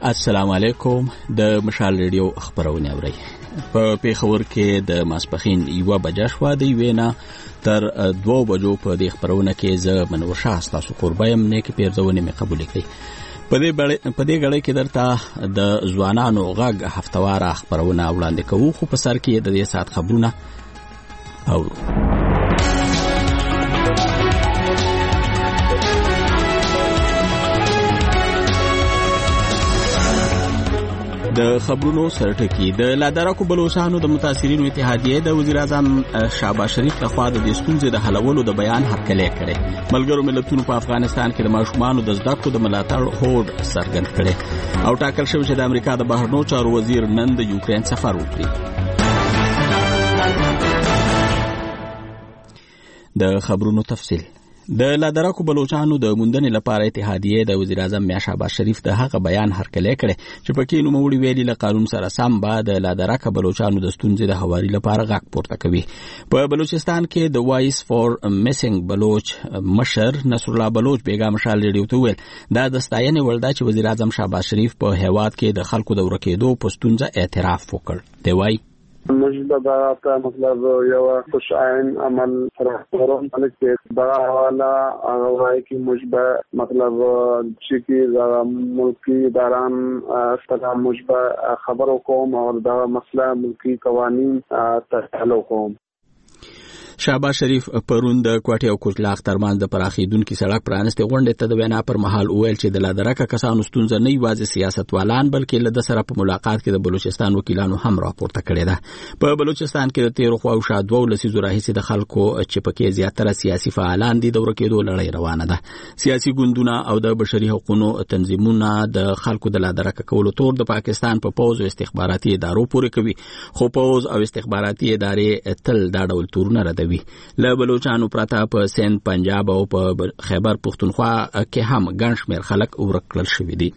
السلام علیکم. د مشال ریډیو خبرونه اورئ. په پیښور کې د ماسپخین 1 بجه شو د وینا تر 2 بجو په دې خبرونه کې ز منور شاه تاسو قربایم نه کې پیرځونه مې قبول کړي. په دې غړې کې درته د ځوانانو غږ هفتوار خبرونه وړاندې کوو، خو په سر کې د دې سات خبرونه او د خبرونو سرټکی د لادراکو بلوچستانو د متاثرینو اتحادیه د وزیر اعظم شهباز شریف لخوا د ستونزې د حلولو د بیان هرکلی کړي. ملګرو ملتونو په افغانستان کې د ماشومانو د زده کړو د ملاتړ هوډ څرګند کړي او ټاکل شوی چې د امریکا د بهرنیو چارو وزیر نن د یوکرين سفر وکړي. د خبرونو تفصیل. د لادراکو بلوچستانو د موندنې لپاره اتحادیه د وزیر اعظم شهباز شریف د هغه بیان هرکلی کړي چې پکې نوموړي ویلي له قانون سره سم بعد د لادراکو بلوچستانو د ستونزې د هواري لپاره غږ پورته کوي. په بلوچستان کې د وایس فور میسنګ بلوچ مشر نصر الله بلوچ بیگا مشال ریډیو ته ویل دا د ستاینې وړ ده چې وزیر اعظم شهباز شریف په هیواد کې د خلکو د ورکېدو په ستونزه اعتراف وکړ. دی وایي مجبورات مطلب یو خوش عین عمل راپورون باندې بڑا حواله هغه کی مجبور مطلب چې کی ملکی اداران ستاسو مجبور خبرو کوم او دا مسله ملکی قوانین تحلیل کوم. شهباز شریف پرون د کوټې او کوټلاخ ترمنځ د پراخیدونکو سړک پرانستې غونډې ته د وینا پر مهال ویل چې د لادراکو کسانو ستونزه نه یوازې سیاستوالان بلکې له سره په ملاقات کې د بلوچستان وکیلانو هم راپورته کړي ده. په بلوچستان کې د 13 خو او شادو لسیزو راهیسې د خلکو چې پکې زیاتره سیاسي فعالان دي د ورکېدو لړۍ روانه ده. سیاسي ګوندونه او د بشري حقوقو تنظیمونه د خلکو د لادراکو کولو تور د پاکستان په پوز او استخباراتي ادارو پورې کوي، خو پوز او استخباراتي ادارې تل دا ډول تورونه ردوي. له بلوچستانو پرته په سند، پنجاب او په خیبر پختونخوا کې هم ګڼ شمېر خلک ورکړل شوي دي.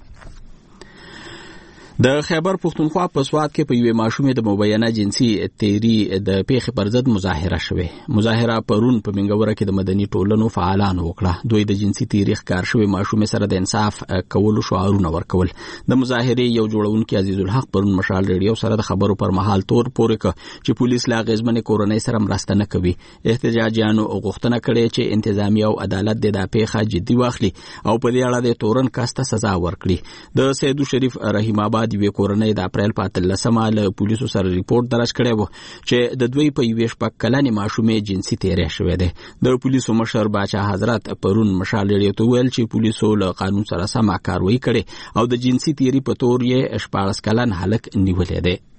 د خیبر پختونخوا په سواد کې په یوې ماشومې د مبینه جنسي تیری د پیښې پر ضد مظاهره شوه. مظاهره پرون په منګوره کې د مدني ټولنو فعالانو وکړه. دوی د جنسي تیری ښکار شوی ماشومې سره د انصاف کولو شعارونه ورکول. د مظاهرې یو جوړونکي عزیز الحق پرون مشال ریډیو سره د خبرو پر مهال تور پورې ک چې پولیس لا غزمنې کورنۍ سره مرسته نه کوي. احتجاجیانو غوښتنه کړې چې انتظامی او عدالت د پیښه جدي واخلي او په دې اړه د تورن کاسته سزا ورکړي. د سیدو شریف رحیم آباد د کورنۍ د اپریل په 13 له پولیسو سره ریپورت درج کړی و چې د دوی په 21 کلنې ماشومې جنسي تیری شوې ده. د پولیسو مشر باچا حضرت پرون مشال ریډیو ته ویل چې پولیسو له قانون سره سم کاروایی کړې او د جنسي تیری په تور یې 14 کلن هلک نیولې ده.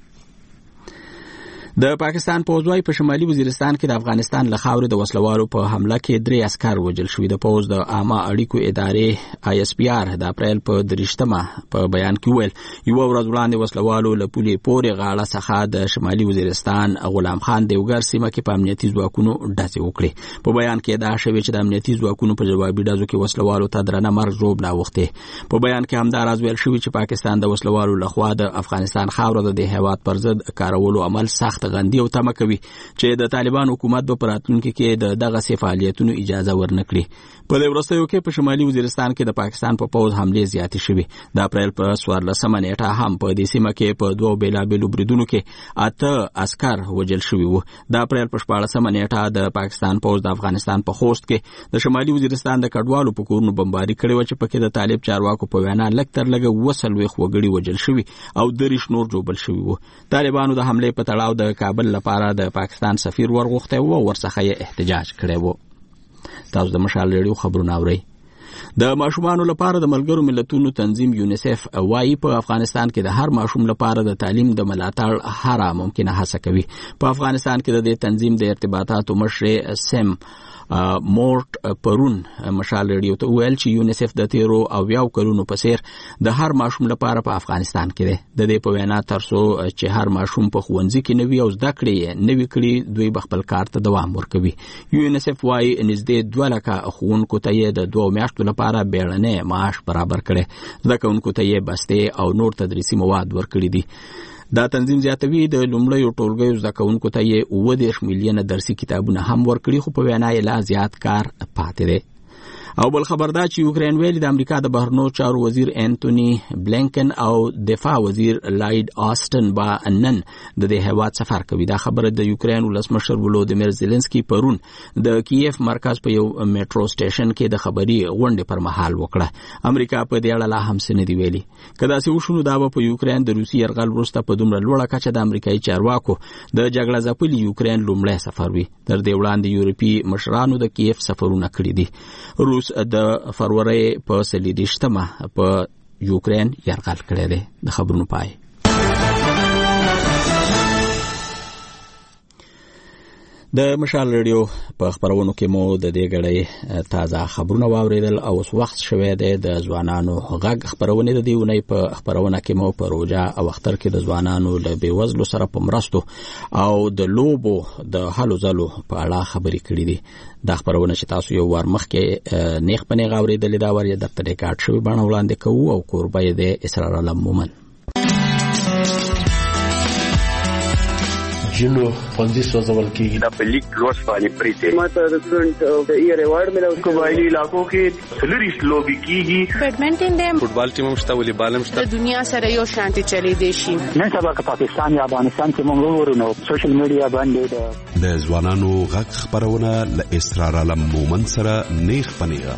د پاکستان پوځوي په شمالي وزیرستان کې د افغانستان له خاورې د وسلوالو په حمله کې 3 عسكر وژل شوي. د پوځ د عامه اړیکو ادارې ISPR د اپریل په 3 په بیان کې ویل یو ورځ وړاندې وسلوالو له پولې پورې غاړه څخه د شمالي وزیرستان غلام خان دیوګر سیمه کې په امنیتي ځواکونو ډزې وکړې. په بیان کې دا شوی چې د امنیتي ځواکونو په جوابي ډزو کې وسلوالو ته درنه مرګ ژوبله وخته. په بیان کې هم دا راز ویل شوی چې پاکستان د وسلوالو لخوا د افغانستان خاوره د هیواد پر ضد کارولو عمل سخت غندي او تمه کوي چې د طالبان حکومت په پراتونکو کې د دغه فعالیتونو اجازه ورنکړي. په دې ورستیو کې په شمالي وزیرستان کې د پاکستان په پوز حمله زیاتې شوې. د اپریل په 14 نیټه هم په دې سیمه کې په 2 بیلابیلو بریدونو کې 8 عسكر وژل شوي وو. د اپریل په 14 نیټه د پاکستان پوز د افغانستان په خوست کې د شمالي وزیرستان د کډوالو په کورونو بمباري کړې و چې پکې د طالب چارواکو په وینا لکتر لګه وسلوي خوګړي وژل شوي او 3 نور جوړل شوي وو. طالبانو د حمله په تړاو د کابل لپاره د پاکستان سفیر ورغوښته و ورڅخه یې احتجاج کړی و. تاسو د مشال ریډیو خبرونه اورئ. د ماشومانو لپاره د ملګرو ملتونو تنظیم یونیسف وايي په افغانستان کې د هر ماشوم لپاره د تعلیم د ملاتړ هر ممکنه هڅه کوي. په افغانستان کې د دې تنظیم د ارتباطاتو مشر سم مورټ پرون مشال ریډیو ته ویل چې یونیسف د 13 او 20 کلونو په سیر د هر ماشوم لپاره په افغانستان کې ده. د دې په وینا ترڅو چې هر ماشوم په ښوونځي کې نوي او زده کړې نوي کړي دوی خپل کار ته دوام ورکوي. یونیسف وايي نږدې 2 لکه ښوونکو ته یې د 2 میاشتو لپاره بیړنی معاش برابر کړي. زده کوونکو ته یې بستې او نور تدریسي مواد ورکړي دي. دا تنظیم زیاتوي د لومړیو ټولګیو زده کوونکو ته یې 9 میلیونه درسي کتابونه هم ورکړي، خو په وینا یې لا زیات کار پاتې دی. او بل خبردار چې یوکرين ویلي د امریکا د بهرنیو چارو وزیر انټونی بلینکن او دفاع وزیر لایډ آسټن با نن د دې هیواد سفر کوي. دا خبره د یوکرين ولسمشر ولودیمیر زيلنسکي پرون د کیف مرکز په یو میټرو سټیشن کې د خبري غونډې پر مهال وکړه. امریکا په دې اړه لا هم څه نه دی ویلي. کدا چې وشونو دا په یوکرين د روسي يرغل وروسته په دومره لوړه کچه د امریکایي چارواکو د جګړه ځپلي یوکرين لومړی سفر وي. تر دې وړاندې یورپي مشرانو د کیف سفرونه کړی دي. روس د فروری په 30 په یوکرين يرغل کړی دی. د خبرونو پای. د مشال رادیو په خبرونو کې مو د دې غړې تازه خبرونه واوریدل او اوس وخت شوه د ځوانانو غږ خبرونه د دیونې په خبرونه کې مو په روجا او اختر کې د ځوانانو له بیوزلو سره په مرستو او د لوبو د حلو زلو په اړه خبرې کړې دي. د خبرونه چې تاسو یو ور مخکې نیخ پنه غوریدل دا ور د ترې کارت شوی باندې وړاندې کوو او قربای د اسرار علم مومن جنو پوندې سوزول کېږي دا په لیک لوس باندې پریته ماته د سټډنټ د ایئر ایوارډ ملو قبایلی علاقو کې سلریس لوبي کیږي. بیډمنټن دی، فوټبال ټیم هم شته، والیبال هم شته. د دنیا سره یو شانتي چلی دی شي. نن سبا که پاکستان یا افغانستان کې موږ ورونو سوشل میډیا باندې د ځوانانو غږ خبرونه ل اسرار علم مومن سره نیخ پنیغه.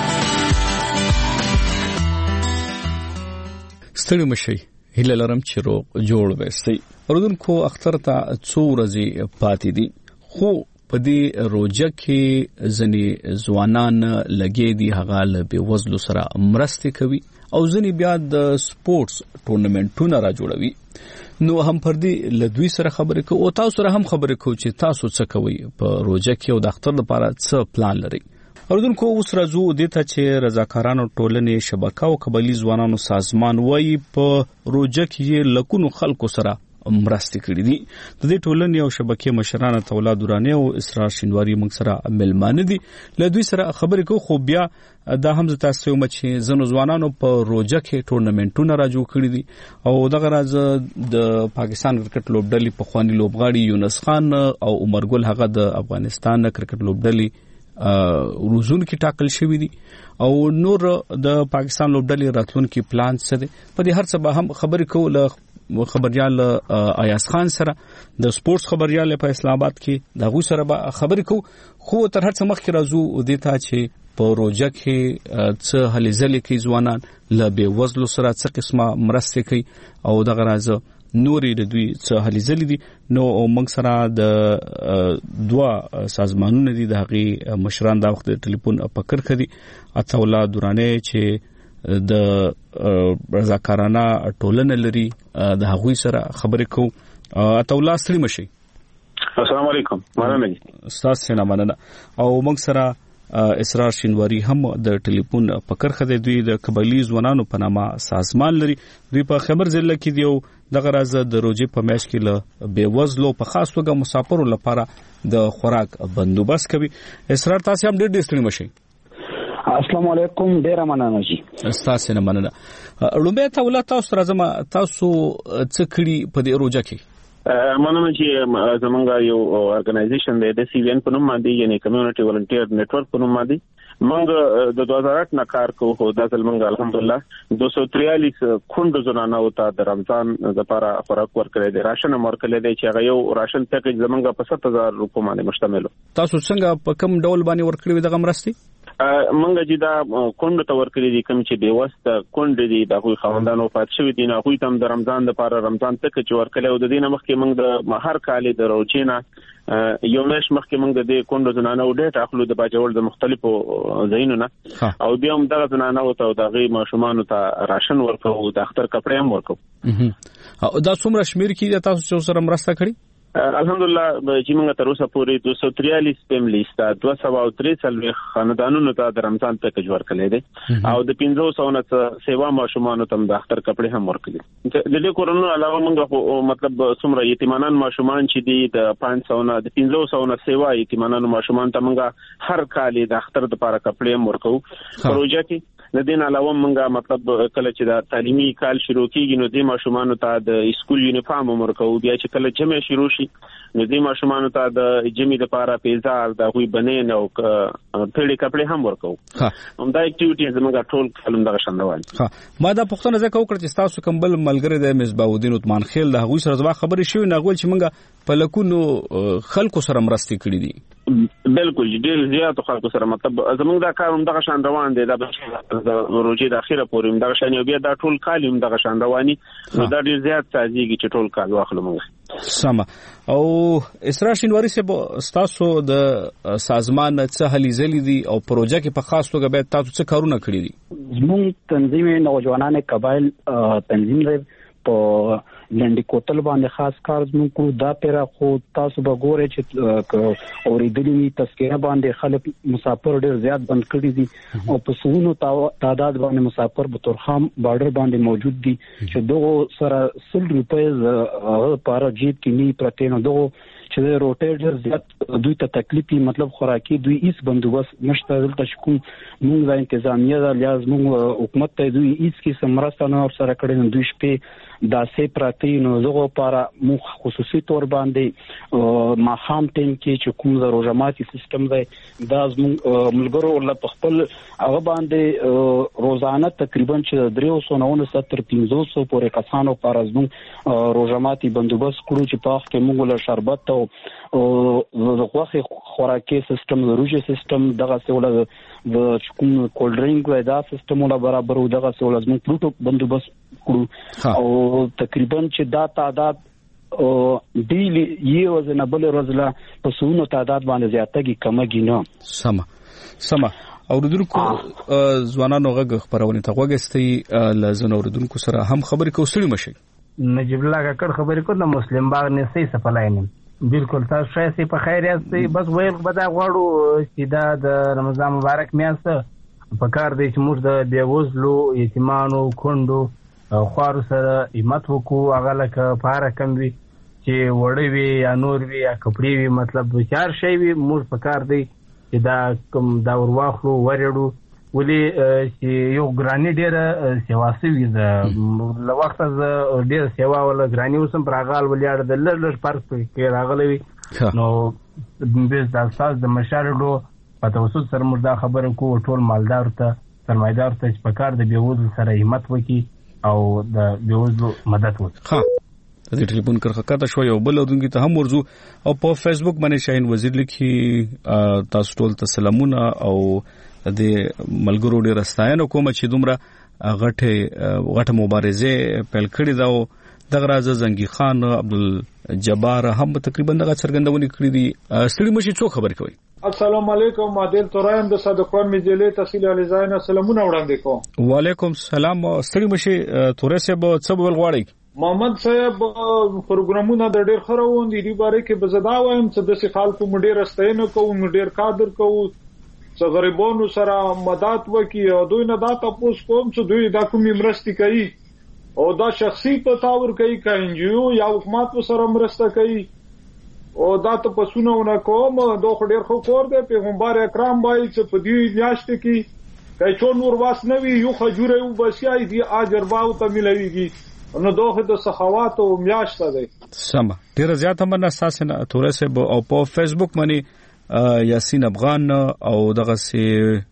ستړي مشي هله لرم چې روغ جوړ وسي. اردوونکو اختر ته څو ورځې پاتې دي، خو په دې روجه کې ځنی ځوانان لګي دي هغه له بیوزلو سره مرسته کوي او ځنی بیا د سپورتس ټورنمنټونه را جوړوي. نو هم پر دې له دوی سره خبرې کوو او تاسو سره هم خبرې کوو چې تاسو څه کوي په روجه کې او د اختر لپاره څه پلان لري. اردوونکو اوس راځو د ته چې رضاکارانو ټولنې شبکه او قبایلی ځوانانو سازمان وایي په روجه کې لکونو خلکو سره مرسته کړې دي. د دې ټولنې او شبکې مشران تولا دوراني او اسرار شینواری موږ سره ملمانه دي. له دوی سره خبرې کوو، خو بیا دا هم تاسو هم چې زنو ځوانانو په روجه کې ټورنمنټونه را جوړ کړی دي او دغه راز د پاکستان کرکټ لوبډلې په خواني لوبغاړي یونس خان او عمر ګل هغه د افغانستان کرکټ لوبډلې روزون کې ټاکل شوی دي او نور د پاکستان لوبډلې راتلونکي پلان څه دي. په دې هر څه به هم خبرې کوو له خبريال ایاز خان سره، د سپورتس خبريال په اسلام آباد کې دغه سره به خبرې کوو. خو تر هر څه مخکې راځو د ته چې په روجه کې څه هلې ځلې کوي ځوانان له بیوزلو سره څه قسمه مرسته کوي او دغه راز نوري د دوی څه هلې ځلې دي. نو موږ سره د دوا سازمانونه دي، د هغې مشران دا وخت د ټلیفون په کرخه دي. عطاولا دوراني چې د رضاکارانه ټولنه لري د هغوی سره خبرې کوو. عطاولا ستړي مشي. السلام علیکم. مننه تاسو نه مننه. او موږ سره اسرار شینواری هم د ټلیفون په کرخه دی. دوی د قبایلی ځوانانو په نامه سازمان لري. دوی په خبر ضلع کې دیو دغه راز د روجې په میاشت کې له بیوزلو په خاص توګه مسافرو لپاره د خوراک بندوبست کوي. اسرار تاسو هم ډېر ستړي مشي. السلام علیکم. ډیر مننه جی. تاسو نه مننه. لومبه ته ولات تاسو راځم، تاسو څه کړی په دې روجه کې؟ مننه چې زمونږ یو ارګنایزیشن دی د سی وی ان په نوم باندې، یعنی کمیونټي والنټیر نیټورک په نوم باندې موږ د 2008 نه کار کوو. خو دا ځل موږ الحمدلله 243 کونډو زنانو ته د رمضان لپاره خوراک ورکړی دی، راشن ورکړی دی چې هغه یو راشن پیکیج زمونږ په 7000 روپیو باندې مشتمل. تاسو څنګه په کوم ډول باندې ورکړی دغه مرستي؟ منګه چې دا کونډو ته ورکړي دي، کوم چې بیوسته کونډې دي د هغوی خاوندانو وفات شوي دي، نه هغوی ته هم د رمضان لپاره رمضان تکه چې ورکړی او د دې نه مخکې موږ د هر کال د روجې نه یو میاشت مخکې موږ د دې کونډو زنانو ډېټ اخلو د باجوړ د مختلفو ځایونو نه، او بیا هم دغه زنانو ته او د هغې ماشومانو ته راشن ورکوو، د اختر کپړې هم ورکوو. دا څومره شمېر کې تاسو چې سره مرسته کړې؟ الحمدلله چې موږ تر اوسه پورې 243 فیملیز ته 243 خاندانونو ته د رمضان پیکیج ورکړی دی او د 500 نه سیوا ماشومانو ته د اختر کپړې هم ورکړي. د دې کورونو علاوه موږ مطلب څومره یتیمانان ماشومان چې دي د 500 نه د 500 نه سیوا یتیمانانو ماشومان ته موږ هر کال د اختر لپاره کپړې هم ورکوو. پروژه کې د دین علاوه موږ مطلب کله چې د تعلیمي کال شروع کیږي نو د ماشومان ته د سکول یونیفارم ورکو، بیا چې کله جمع شروع شي نو د ماشومان ته د جمی د پاره پیزار د غوي بنین او پیړې کپړې هم ورکو. هم دا اکټیویټیز موږ ټول کلم دغه شندوال. ما دا پښتنه ځکه وکړه چې تاسو کمبل ملګری د مصباح الدین عثمان خیل د هغوی سره زما خبرې شوې نه غول چې موږ په لکونو خلکو سره مرستې کړې دي. بالکل ډېر زیات خلکو سره مطلب زموږ دا کار هم دغه شان روان دی، د روزي د اخیره پورې هم دغه شان یو بیا دا ټول کال هم دغه شان رواني، نو دا ډېر زیات سازيږي چې ټول کال واخلو موږ. سم. او اسرا شینواری صاحب تاسو د سازمان څخه هلي ځلې دي او پروژه کې په خاص توګه به تاسو څه کارونه کړی دي؟ زموږ تنظیم نوجوانان قبایل تنظیم دی په لنډی کوتل باندې خاص کار زموږ کو دا پیرا خو تاسو به ګورئ چې اوریدلې تذکره باندې خلک مسافر ډېر زیات بند کړي دي او په سونو تعداد باندې مسافر په تورخم بارډر باندې موجود دي چې دغه سره 100 روپۍ پر جیب کې نی پرته نو دغه چې روټر ډېر زیات دوی ته تکلیفي مطلب خوراکي دوی هیڅ بندوبست نشته دلته شکوم موږ د انتظامیه د لیاز موږ حکومت ته دوی هیڅ کې سمرسته نه سره کړي نو دوی شپې داسې پراتی نو زغه لپاره مو خصوصي تور باندې ماخام ټیم کې چې کوم د روزماتي سیستم دی دا زموږ ملګرو ول خپل هغه باندې روزانه تقریبا چې 370 پورې کسانو پر زموږ روزماتي بندوبست کړو چې په وخت کې موږ له شربت او د غوښه خوراکي سیستم د روزي سیستم دغه څه ول د کوم کولډ ډرینګ دا سیستم ول برابر دغه څه ول زموږ پروتو بندوبست کړو او تقریبا چې دا تعداد ډیلی یو ځنه بل ورځله په سونو تعداد باندې زیاتګي کمګي نه. سم. اوردونکو ځوانانو غږ خبرونه ته وګستي لازم اوردونکو سره هم خبرې کوسړي مشي. نجیب الله کاکړ خبرې کو د مسلم باغ نه سي سفلاین بالکل تاسو شایسته په خیر یاستئ. بس ویل بدا غواړو چې دا د رمضان مبارک میاشت په کار دی چې موږ د بیوزلو یتیمانو کندو خوارو سره همت وکړو، هغه لکه پاره کم وي چې وړې وي یا نور وي یا کپړې وي مطلب چار شی وي موږ په کار دی چې دا کوم دا ورواخلو ورېړو ولې چې یو ګرانی ډېره سیوا سوي د لوخت از ډېر سیوا ولا ګرانی وسم پراغال ولیاړ د لړ پارک کې راغلی وي نو بیس د اساس د مشارډو په توسط سره موږ دا خبره کو ټول مالدار ته سرمایدار ته چې په کار د بیوزل سره همت وکړي او د بیوزلو مدد وکړي. د ټلیفون کرخه شو یو بل اودونکو ته هم ورزو او په فیسبوک باندې شاهین وزیر لیکي تاسو ټول ته سلامونه او د ملګرو ډیر ستاینه کوم چې دومره غټه مبارزه پیل کړې دا او دغه راز زنګي خان عبدالجبار هم تقریبا دغه څرګندونه کړې دي. ستړي مشي څو خبر کوي؟ السلام علیکم مادل تورایم د صدقان مجلې تحصیل علی زاین سلامونه وړاندې کوم. وعلیکم السلام. ستړي مشي تورې صاحب څه بول غواړي؟ محمد صاحب پروګرامونه د ډېر خروون دي باره کې بزدا وایم چې د خلکو مډیر استاینه کوو مډیر قادر کوو چې غریبانو سره مدد وکړي او دوی نه دا تاسو کوم چې دوی دا کومي مرستې کوي او دا شخصي په تاور کوي که انجیو یا حکومت سره مرسته کوي او دا ته پسونه کوم دوه ډېر خو کور دی پیغمبر اکرام بای چې په دې میاشت کې کای چون ور واس نوي یو خجوره یو بسیای دی اجر باو ته ملويږي نو دوه د سخاوت او میاشت دی. سم. ډیر زیات هم نه اساسه تورې سه او په فیسبوک باندې یاسین افغان او دغه سي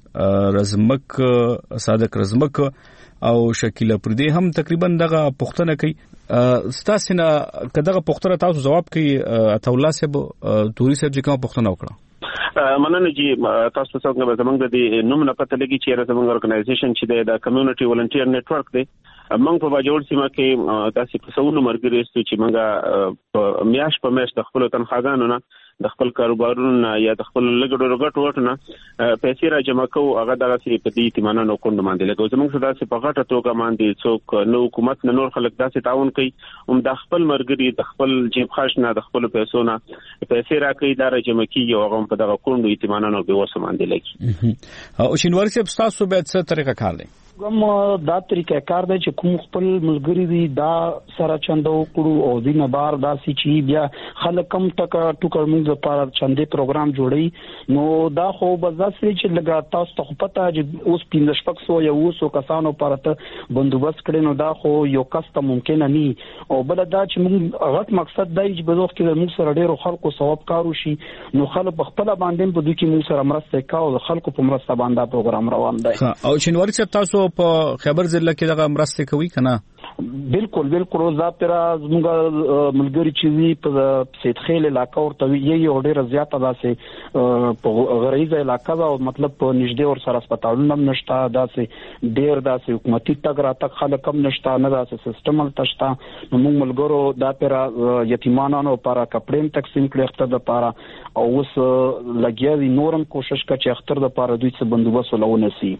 رزمک صادق رزمک او شکیل پردی هم تقریبا دغه پښتنه کوي. ستاسو نه کداغه پښتنه تاسو جواب کوي اتولا صاحب توري صاحب چې کوم پښتنه وکړه مننه چې تاسو څنګه زمونږ د نوم نه پته لګي چې زمونږ ارګنایزیشن چې د کمیونټي ولنټیر نتورک دی موږ په باجوړ سیمه کې تاسو په سونو مرګري استو چې موږ میاش په میاش د خپل تنخواګانو نه د خپل کاروبارونو یا د خپل لګړو رګټ وټنه پیسې را جمع کوو هغه دغه سي په دې ایمانانو کوند باندې لګو زموږ سره چې په غټه توګه باندې څوک نو حکومت نه نور خلک داسې تعاون کوي د خپل مرګري د خپل جیب خاص نه د خپل پیسو نه پیسې را کوي دا را جمع کیږي او هغه په دغه کوند ایمانانو به وسه باندې لګي. او شینواری صاحب تاسو به څه طریقه کار لري؟ کوم دا طریقه کار دی چې کوم خپل ملګری دي دا سره چنده وکړو او دینه بار داسي چې بیا خلک کم ټکا ټوکر موږ لپاره چندې پروګرام جوړي نو دا خو بزاسي چې لګا تاسو ته پته چې اوس 1500 یا 200 کسانو لپاره بندوبست کړي نو دا خو یو کس ته ممکن نه او بل دا چې موږ غټ مقصد دی چې په وخت کې موږ سره ډېر خلکو ثواب کارو شي نو خلک په خپل باندې په دوی کې موږ سره مرسته کوي خلکو په مرسته باندې پروګرام روان دی او شینواری چې تاسو په خیبر ضلع کې دغه مرسته کوي کنه بالکل زاپرا زموږ ملګری چې په سید خیل علاقہ ورته یو ډیره زیاته داسې په غریزه علاقہ دا مطلب په نږدې ور سره هسپتالونه نشته داسې ډیر داسې حکومتي تګ راتګ خلک هم نشته نه داسې سیستم تشته نو موږ ملګرو دا پر یتیمانو لپاره کپړې تقسیم کړې اختر لپاره او اوس لګیا دي نورم کوشش کوي چې اختر لپاره دوی څه بندوبست ولونه سي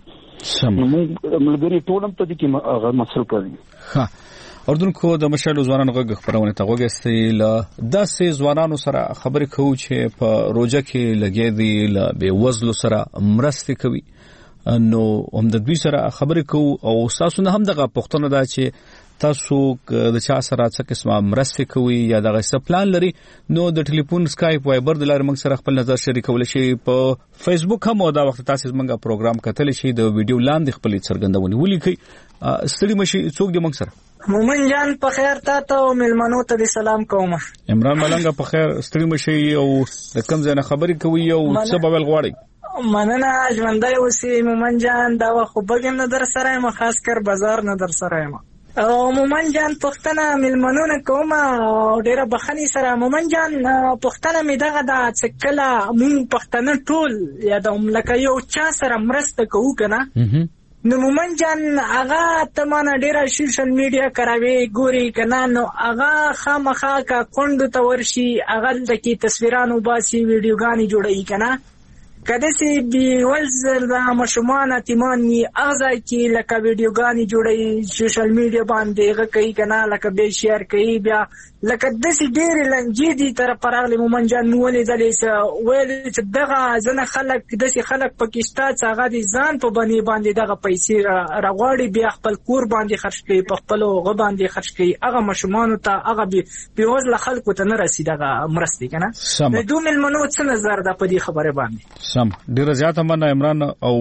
موږ ملګری ټولم ته دي کې مسل کوي ها اردوونکو د مشالو ځوانانو غږ خبرونه ته وګورئ ل داسې ځوانانو سره خبرې کوو چې په روزه کې لګي دي ل بے وزلو سره مرسته کوي نو هم د دوی سره خبرې کوو او تاسو نه هم دغه پښتنه دا چې تاسو د چا سره څه قسمه مرسته کوي یا دغه څه پلان لري نو د ټلیفون سکایپ وایبر د لارې موږ سره خپل نظر شریکول شي په فیسبوک هم او دا وخت تاسو موږ پروګرام کتل شي د ویډیو لاندې خپل څرګندونه ولیکي ستړي مشي څوک د موږ سره مومن جان په خیر تاسو ملمنو ته سلام کوم عمران ملنګ په خیر ستړي مشي او د کوم ځای خبرې کوي او څه بل غواړي مننه ژوندۍ اوسې مومن جان دا خو بګم نه در سره ما خاص کر بازار نه در سره ما او مومن جان پښتنه ملمنونه کوم او ډیره بخنی سره مومن جان پښتنه می دغه د څکلا مون پښتنه ټول یا د ملک یو چا سره مرسته کوو کنه نو مومن جان هغه تمانه ډیره سوشل میډیا کراوي ګوري کنه نو هغه خامخا کا کندو ته ورشي هغه د کی تصویرانو باسي ویډیوګانی جوړي کنه کده سي بي ولزر د مشمان اتماني اغزا کی لکه ویډیوګانی جوړي سوشل میډیا باندې هغه کوي کنه لکه به شیر کوي بیا لکه د سي ډیر لنجي دي تر پرغلی مومن جان نوولې دلې ویل چې دغه ځنه خلک د سي خلک پاکستان څنګه دي ځان په باندې دغه پیسې راغړي بیا خپل کور باندې خرج کوي په خپل غو باندې خرج کوي هغه مشمان ته هغه به وزله خلکو ته نه رسي دغه مرستي کنه د دوه ملمنو څه نظر ده په دې خبره باندې سم ډیر زیات مننه عمران او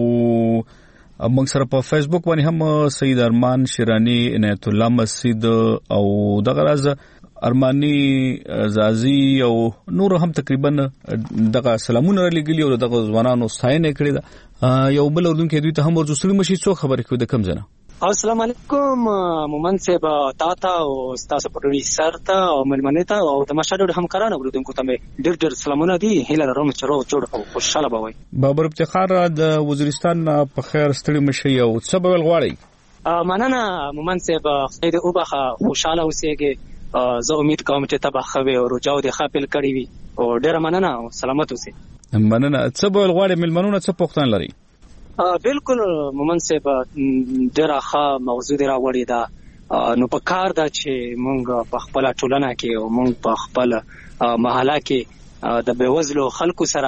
موږ سره په فیسبوک باندې هم سید ارمان شیرانی عنایت الله مسجد او دغه راز ارمانی زازی او نور هم تقریبا دغه سلامونه لګلی او دغه ځوانانو ستاینه کړی دا یو بل اردوونکو دوی ته هم ورزسلی مشي څو خبرې کوي د کم ځنه السلام علیکم مومن صاحب تاته او تاسو پروډوسر ته او ملمنه ته او د مشاهده همکارانو اردوونکو ته ډېر ډېر سلامونه دي هیله لرم چې روغ جوړ او خوشاله بوي بابر افتخار د وزیرستان په خیر ستړي مشي او څه بل غواړي مننه مومن صاحب خیر او بخه خوشاله اوسئ زه امید کوم چې تبه خوي او رجاو د خپل کړی وي او ډیر مننه او سلامت اوسئ مننه څه بل غواړي ملمنونه څه پوښتنه لري بالکل مومن صاحب ډیر ښه موضوع دی راوړی دا نو په کار دا چې مونږ په خپل ټولنه کې او مونږ په خپل محله کې د بیوزلو خلکو سره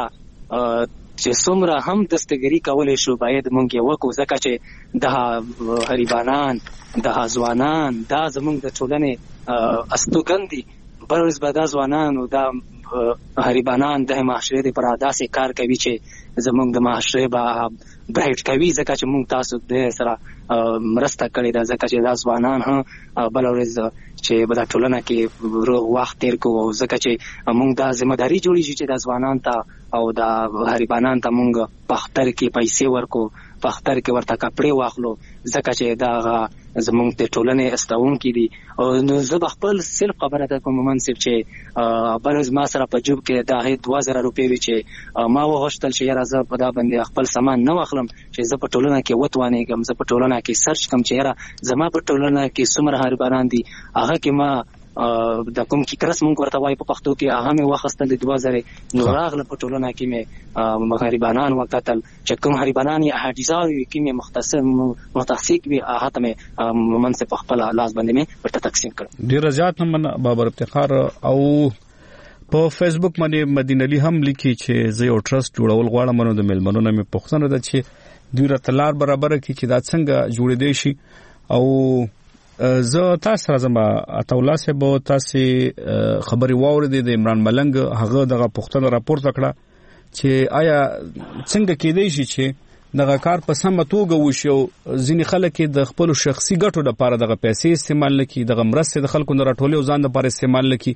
چې څومره هم دستګری کولای شو باید مونږ یې وکړو ځکه چې د غریبانان د ځوانان دا زمونږ د ټولنې استوګندي برز به د ځوانان او د غریبانان د معاشرې پر اساس کار کوي چې زمونږ د معاشرې به برایټ کوي ځکه چې مونږ تاسو د سره مرسته کړې ده ځکه چې د ځوانان هم بل ورځ چې په ټولنه کې وخت تیر کوو ځکه چې مونږ د ځمداري جوړیږي چې د ځوانان ته او د غریبانان ته مونږ په اختر کې پیسې ورکو په اختر کې ورته کپړې واخلو ځکه چې دا زمونږ د ټولنې استاونکي دي او نو زه خپل سیلف خبره ده کوم منصب چې برز ما سره په جوب کې د 2000 روپۍ وی چې ما وغوښتل چې یاره زه په دا باندې خپل سامان نه واخلم چې زه په ټولنه کې وتوانېږم زه په ټولنه کې سرچ کوم چې یاره زما په ټولنه کې څومره غریبان دي هغه کې ما د کوم کې کرس مونږ ورته وای په پښتو کې هغه مې واخستل د 2000 نو راغله په ټولنه کې مې غریبانان وکتل چې کوم غریبانان یې حاجزاوي کې مې مختص وي هغه ته مې منصب خپل لاس باندې مې ورته تقسیم کړ ډیر زیات من بابر افتخار او په فیسبوک باندې مدین علي هم لیکي چې زه یو ټرست جوړول غواړم نو د ملمنونو مې پوښتنه ده چې دوی راتلار برابر کی چې دا څنګه جوړېدې شي. او زه تاسو راځم اتولا صاحب تاسو خبري واوریدې د عمران ملنګ هغه دغه پښتنه راپورټ وکړه چې آیا څنګه کېدای شي چې دغه کار په سمه توګه وشي او ځینې خلک د خپل شخصي ګټو لپاره دغه پیسې استعمال لکي دغه مرستې د خلکو نه راټولې او ځان لپاره استعمال لکي.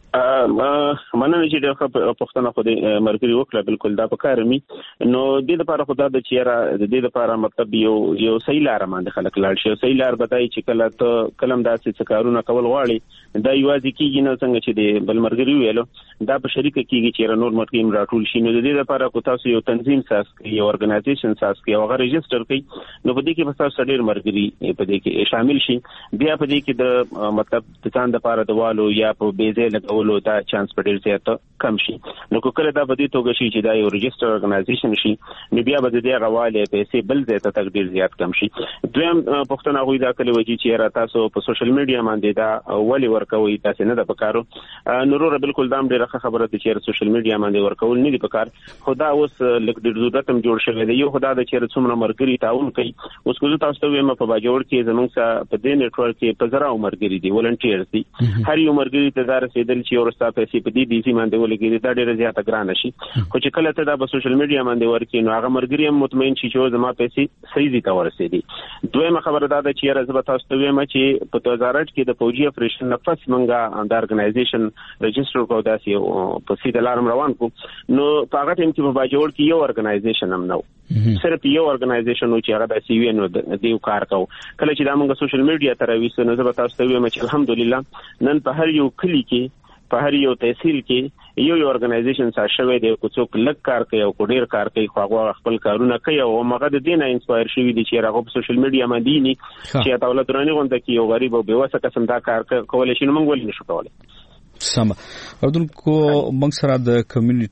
مننه چې د پښتنه خو د مرګري وکړه بالکل دا په کار می نو د لپاره خدای د چیرې د دې لپاره مطلب یو صحیح لار باندې خلک لاړ شي. صحیح لار بدای چې کله ته کلم داسې کارونه کول غواړي دا یوازې کیږي نه څنګه چې د بل مرګري ویلو دا په شریکه کیږي چې نور مرګیم راټول شي. نو د دې لپاره کو تاسو یو تنظیم ساس کوي یو ارګنایزیشن ساس کوي او هغه ريجستر کوي نو په دې کې په تاسو ډېر مرګري په دې کې شامل شي. بیا په دې کې د مطلب د ځان لپاره دوالو یا په بیزه لګولو دا چانس په ډېر زیات کم شي. نو کله دا بدی توګه شي چې دا یو ريجستر ارګنایزیشن شي نو بیا به د غواله پیسې بل ځای ته تقدیر زیات کم شي. دویم پښتنه غوي دا کلی وږي چې تاسو په سوشل میډیا باندې دا ولی ورکوي تاسو نه د پکارو نورو بالکل دام ډیره خبره ده چې سوشل میډیا باندې ورکول نه دي پکار. خدا اوس لکه د ضرورت هم جوړ شوی دی. یو خدا د چیرې څومره مرګري تعاون کوي اوس کو تاسو ته وایم په باجوړ کې زمونږ سره په دې نیټورک کې په زراو مرګري دي ولنټیرز دي. هر یو مرګري ته دار رسیدل چې ورستا پیسې په دې بيزي باندې ولګي دا ډیره زیاته ګرانه شي. خو چې کله ته دا په سوشل میډیا باندې ورکې نو هغه مرګري هم مطمئن شي چې زما پیسې صحیح دي ته ورسېدي. دویمه خبره دا ده چې راځه تاسو ته وایم چې په 2008 کې د فوجي اپریشن نفس منګه د ارګنایزیشن ريجستر کو داسې په سیده لارم روان کو نو په هغه ټیم کې په باجوړ کې یو ارګنایزیشن هم نو صرف یو ارګنایزیشن چې هغه د سی وی نو د یو کار کو. کله چې دا موږ سوشل میډیا ته راوېسو نو زه تاسو ته وایم چې الحمدلله نن په هر یو کلی کې په هر یو تحصیل کې یو ارګنایزیشن سره شوی دی کو څوک لک کار کوي او ډیر کار کوي خو هغه خپل کارونه کوي او مغه د دینه انسپایر شوی دی چې هغه په سوشل میډیا باندې ني چې تاسو درنه غونډه کې یو غریب او بیوسه قسم دا کار کولای شي نو موږ ولې نشو کولای. سم اردوونکو موږ سره د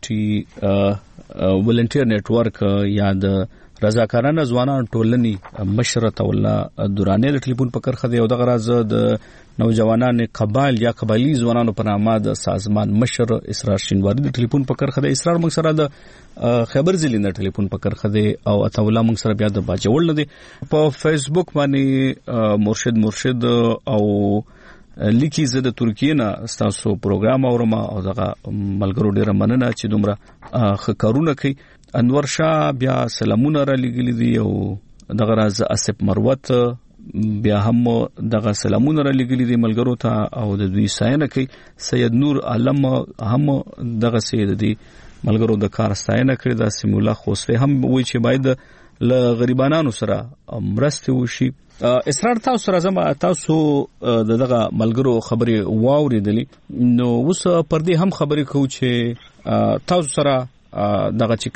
کمیونټي ولنټیر نیټورک یا د رضاکارانه ځوانان ټولنې مشرت الله دورانه له ټلیفون په کرخه دی او د غراز د نوجوانان قبایل یا قبایلی ځوانانو په نامه د سازمان مشر اسرار شینواری د ټلیفون په کرخه دی. اسرار موږ سره د خبر زلیند ټلیفون په کرخه دی او اتولا موږ سره بیا د باجوړ نه دی. په فیسبوک باندې مرشد او لیکي زه د ترکیه نه ستاسو پروګرام اورم او دغه ملګرو ډیره مننه چې دومره خکارونه کوي. انور شاه بیا سلامونه را لګلی دي او دغه راز اسف مروت بیا هم دغه سلامونه را لګلی دي ملګرو ته او د دوی ستاینه کوي. سید نور عالم هم دغه سید دي ملګرو د کار ستاینه کړې. د سیم الله خوسفه هم وایي چې باید له غریبانو سره مرسته وشي. اسرار تاسو راځم تاسو دغه ملګرو خبرې واوریدلې نو اوس پر دې هم خبرې کوو چې تاسو سره دغه چې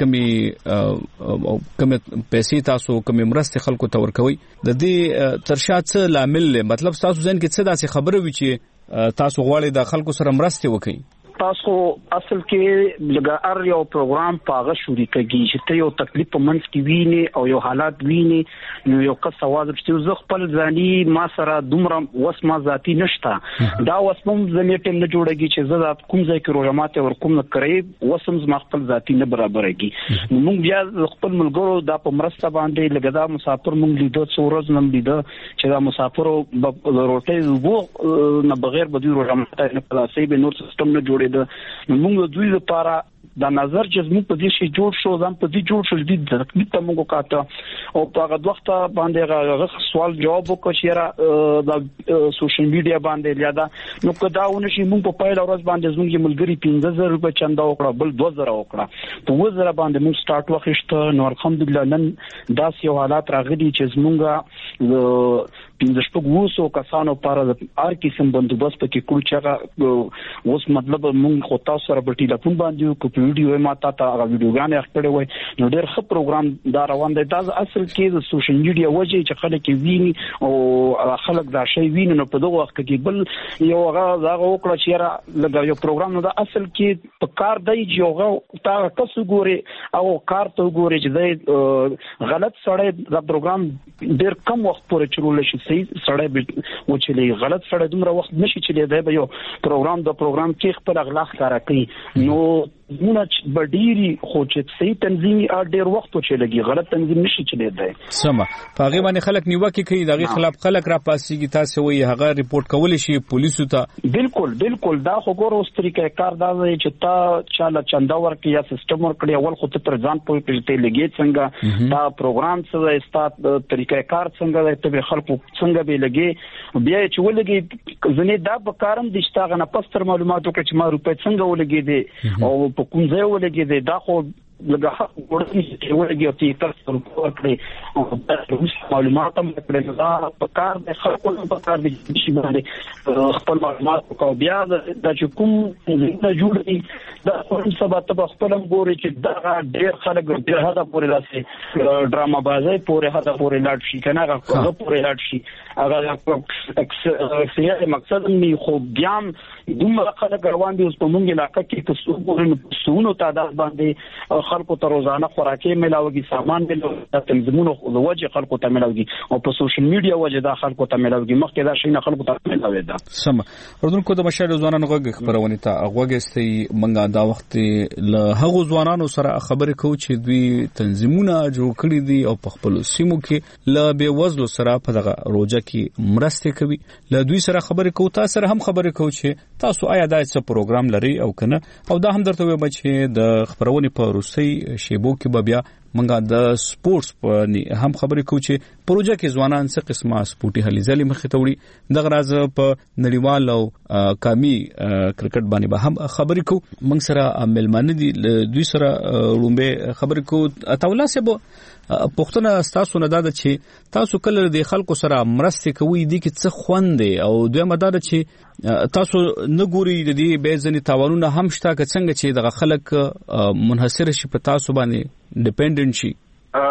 کمی پیسې تاسو کمی مرسته خلکو ته ورکوي د دې ترشا څه لامل مطلب تاسو ځین کې څه داسې خبره وي چې تاسو غواړئ د خلکو سره مرسته وکړئ. تاسو اصل کې لګا ار یو پروګرام پاغه شوري کوي چې ته یو تکلیف په منځ کې ویني او یو حالات ویني نو یو کس आवाज چې زه خپل ځاني ما سره دومره وسمه ذاتی نشتا دا وسمم زميټم نه جوړيږي چې زه د کوم ځای کې روجمات ور کوم نه کوي وسم زما خپل ذاتی نه برابرېږي. موږ بیا خپل ملګرو دا په مرسته باندې لګدا مسافر موږ لیدو څورز نم لیدو چې دا مسافر روټي وو نه بغیر بدی روجمات نه پلاسې به نور سیستم نه جوړي موږ دوی لپاره دا نظر چې موږ په دې شي جوړ شو ځم په دې جوړ شو د تکلیف ته موږ کاته او په هغه وخت باندې هغه سوال جواب وکړ چې د سوشل میډیا باندې یاده نو کدا ونه شي موږ په پایله ورځ باندې زموږ ملګری 15000 روپے چندا وکړه بل 2000 وکړه په 2000 باندې موږ سٹارټ وخښت نو الحمدلله نن داس یو حالات راغلي چې زموږ 1500 کسانو لپاره هر قسم بندوبست پکې کول چې اوس مطلب موږ خو تاسو سره په ټلیفون باندې کو ویډیو ماته تا هغه ویډیوګان اخته وي نو ډېر ښه پروګرام دا روان دی. دا اصل کې د سوشل میډیا وجه چې خلک ویني او خلک دا شی ویني نو په دغه وخت کې بل یو هغه وکړه چې را لګا یو پروګرام نو دا اصل کې په کار دی چې هغه تا تاسو ګوري او کار ته ګوري چې دا غلط سړی دا پروګرام ډېر کم وخت پورې چلول شي سړی و چې غلط سړی دومره وخت نشي چې دی به یو پروګرام د پروګرام کې خپل اغلاق کار کوي نو تنظیمونه بډيري خو چې صحیح تنظیمي ډېر وخت چې لګي غلط تنظیم نشي چلیدای سم پاغه باندې خلک نیوکه کوي دغه خلاف خلک را پاسيږي تاسو وی هغه ریپورت کول شي پولیسو ته بالکل دا خو ګور اوس طریقې کار دا چې تا چاله چندا ورکړي یا سیستم ورکړي اول خو ته تر ځان پوي پېټې لګي څنګه دا پروګرام څه استاد طریقې کار څنګه ته خلکو څنګه به لګي بیا چې ولګي ځنې دا په کارم د اشتاغ نه پستر معلوماتو کې چې ما روپې څنګه ولګي دي او په کوم ځای ولګي دي دا خو لګه ورته چې ولګي چې تاسو ورکړي او معلومات هم کړل دا په کار د خلکو په کار دي چې باندې خپل معلومات او بیا د چې کوم نه جوړي دا په سبا ته خپل ګوري چې دا ډېر خلک ډېر هدا پورې لاسي ډراما بازي پورې هدا پورې لاړ شي کنه هغه پورې لاړ شي هغه سیاسي مقصد می خو بیا دومره خلک روان دي اوس په مونږ علاقې کې تاسو سونو تعداد باندې خلکو ته روزانه خوراکي ملاوي سامان ملاوي تنظیمونو وجه خلکو ته ملاوي او په سوشل میډیا وجه دا خلکو ته ملاوي مخکې دا شي نه خلکو ته ملاوي دا سم اردوونکو د مشاهده ځوانانو غږ خبرونه ته غوږستي منګه دا وخت له هغو ځوانانو سره خبرې کوو چې دوی تنظیمونه جوړ کړي دي او په خپل سیمو کې له بے وزلو سره په دغه روزه کې مرسته کوي له دوی سره خبرې کوو تاسو سره هم خبرې کوو چې تاسو آیا دا څه پروګرام لري او کنه او دا هم درته وایم چې د خبرونه په روسي شیبو کې بیا منګه د سپورتس په هم خبرې کوو چې پروژه کې ځوانان څه قسمه سپورتي هلي ځلې مخې ته وړي دغه راز په نړیوال او قامي کرکټ باندې به هم خبرې کوو موږ سره ملمانه دي دوی سره رومبه خبرې کوو اتولا سبو پښتنه تاسو نه دا چې تاسو کله د خلکو سره مرسته کوي دي کې څه خوند او دوی مدار چې تاسو نه ګوري د دې به ځنی تاوانونه هم شته که څنګه چې دغه خلک منحصر شي په تاسو باندې ډیپندنت شي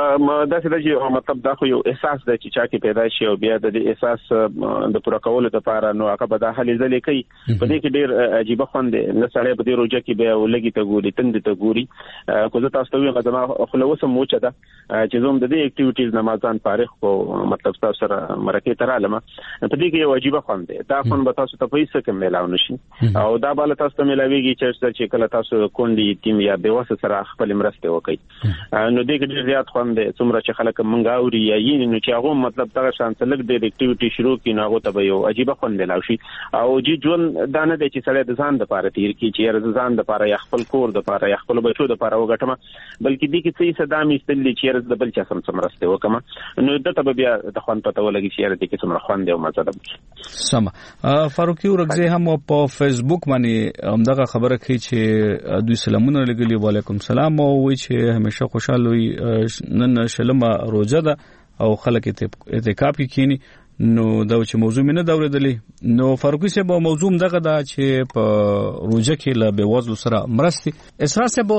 دا څه دی مطلب دا خو یو احساس دی چې چا کې پیدا شي او بیا د دې احساس د پوره کولو لپاره نو هغه به دا هلي ځلې کوي په دې کې ډېر عجیب خوند دی نه سړی په دې روزه کې بیا ولګي ته ګوري تند ته ګوري کو زه تاسو ته وایم زما خلاصه موچه ده چې زوم د دې اکټیویټیز نمازان تاریخ کو مطلب تاسو سره مرکه تر علامه په دې کې یو عجیب خوند دی دا خوند به تاسو ته پیسې کې ملاو نشي او دا بل تاسو ته ملاويږي چې کله تاسو کونډي ټیم یا به وسه سره خپل مرسته وکړي نو دې کې ډېر زیات خوند څومره چې خلک منګاوري یا یې نو چې هغه مطلب دا شانتلک د اکټیویټي شروع کینو هغه ته یو عجیب خوند ملاوي شي او چې جون دا نه دی چې سړی د ځان د پاره تیر کی چې د ځان د پاره یا خپل کور د پاره یا خپل بچو د پاره وګټم بلکې دې کې څه صدامي استلی چې د بل چا سم مرسته وکم نو دته بیا د خوند پته ولګي چې دې کې څومره خوند او مزه ده سم فاروقي ورغزي هم په فیسبوک باندې همدغه خبره کوي چې دوی سلامونه لګلي وعلیکم السلام او وی چې همیشه خوشاله وي نن شلمه روزه ده او خلک اعتکاف کې کینی نو دا چې موضوع مینه دا ورېدلې نو فاروقي صاحب موضوع دغه دا چې په روزه کې له بے وزلو سره مرستي اسرار صاحب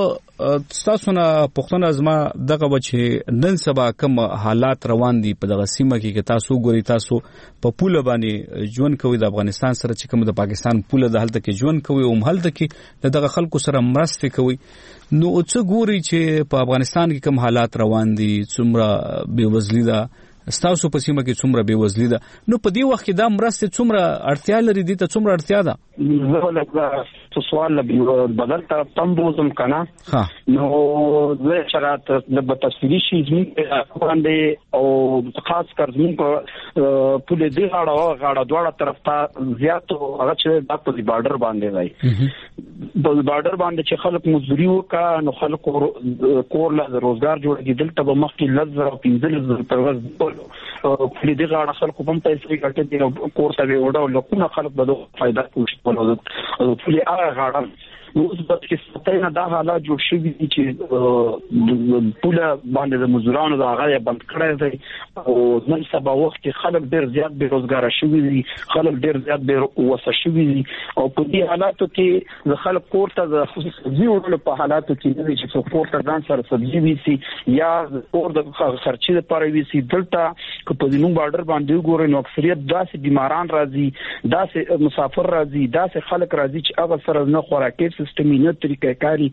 تاسو نه پښتون ازما دغه چې نن سبا کوم حالات روان دي په دغه سیمه کې تاسو ګوري تاسو په پوله باندې ژوند کوي د افغانستان سره چې کوم د پاکستان پوله د هلته کې ژوند کوي او هلته کې دغه خلکو سره مرسته کوي نو څه ګوري چې په افغانستان کې کوم حالات روان دي څومره بے وزلي ده ستاسو په سیمه کې څومره بے وزلي ده نو په دې وخت کې دا مرسته څومره اړتیا لري دي ته څومره اړتیا ده زه له سوال بدل طرف تم بوزم کنه نو زه شرات د تفصیلی شي زموږ باندې او خاص کر زموږ په دې غاړه دواړه طرف ته زیات هغه چې د بارډر باندې وای د بارډر باندې چې خلک مزدوري وکړه نو خلک کور له روزګار جوړېږي دلته به مخکې لزر او 15 پر ورځ په دې غاړه خلکو هم پیسې ګټي دي کور ته وړو لکه خلک به فائدہ کوشش کوي او په هغه غاړه نو اوس په کې ستاینه دا حالات جوړ شوي دي چې پوله باندې د مزدورانو د هغه بند کړی دی او نن سبا وخت کې خلک ډېر زیات بې روزګاره شوي دي خلک ډېر زیات بې وسه شوي دي او په دې حالاتو کې د خلک کور ته د سبزي وړلو په حالاتو کې دی چې کور ته ځان سره سبزي ویسي یا کور د خرچې لپاره ویسي دلته که په زموږ بارډر باندې وګورئ نو اکثریت داسې بیماران راځي داسې مسافر راځي داسې خلک راځي چې هغه سره نه خوراکي سیستم نه طریقې کاری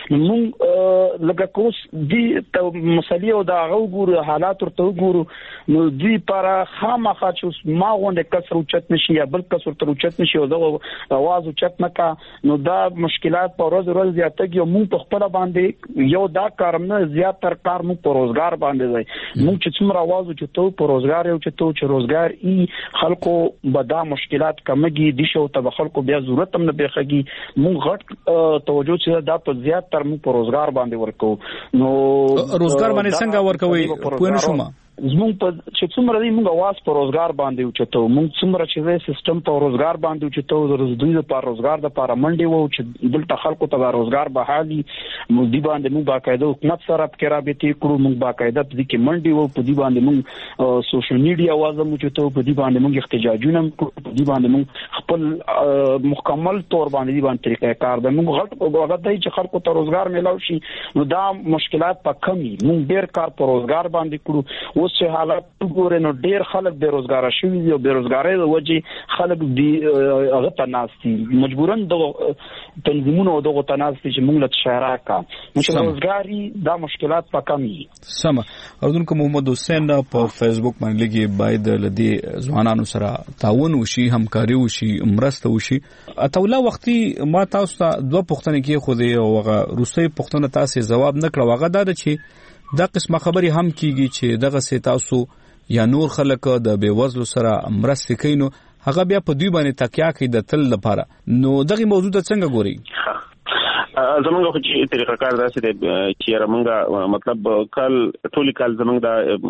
موږ لکه کوس دی مسلې او دا غوګورو حالات ورته وګورو نو دی پر خامخا چې ما غونډه کسر اوچت نشي یا بل کسر تر اوچت نشي او دا आवाज اوچت نکا نو دا مشکلات په ورځ زیاتېږي موږ په خپل باندې یو دا کارم نه زیات تر کار موږ په روزګار باندې ځای موږ چې څومره आवाज اوچتو په روزګار یو چې روزګار ای خلکو بدا مشکلات کمګي دي شو ته خلکو بیا ضرورت هم نه بخږي موږ غټ توجه چې دا په زیات تر موږ په روزګار باندې ورکو نو روزګار باندې څنګه ورکوي پوه نه شوم زموږ په چې څومره دی موږ आवाज په روزګار باندې اوچتو موږ څومره چې سیستم په روزګار باندې اوچتو د دوی لپاره روزګار د لپاره منډي وو چې دلته خلکو ته روزګار بحالي موږ دی باندې موږ باقاعده حکومت سره په رابطه کړو موږ باقاعده په دې کې منډي وو په دې باندې موږ سوشل میډیا आवाज مو اوچتو په دې باندې موږ احتجاجونه په دې باندې موږ خپل مکمل تور باندې باندې طریقې کار د موږ غټ وغه دی چې خلکو ته روزګار ملاوي شي نو دا مشکلات په کمی موږ ډیر کار په روزګار باندې کړو اوس چې حالات وګورئ نو ډیر خلک بیروزګار شوي دي او بیروزګاری د وجې خلک دی هغه تناستي مجبورن د تنظیمونو او دغه تناستي چې موږ له شراکه چې روزګاری دا مشکلات پکمي سم اردن کوم محمد حسین په فیسبوک باندې لګي باید لدی ځوانانو سره تعاون وشي همکاري وشي مرسته وشي اتولا وختي ما تاسو ته دوه پوښتنې کې خو دی او روسي پوښتنه تاسو جواب نکړه وغه دا چې دا قسمه خبري هم کیږي چې دغه سي تاسو یا نور خلک د بیوزلو سره مرسته کوي نو هغه بیا په دوی باندې تکیا کوي د تل لپاره نو دغه موضوع ته څنګه ګوري زمونږ خو چې طریقه کار داسې دی چې رمنګ مطلب کال ټولي کال زمونږ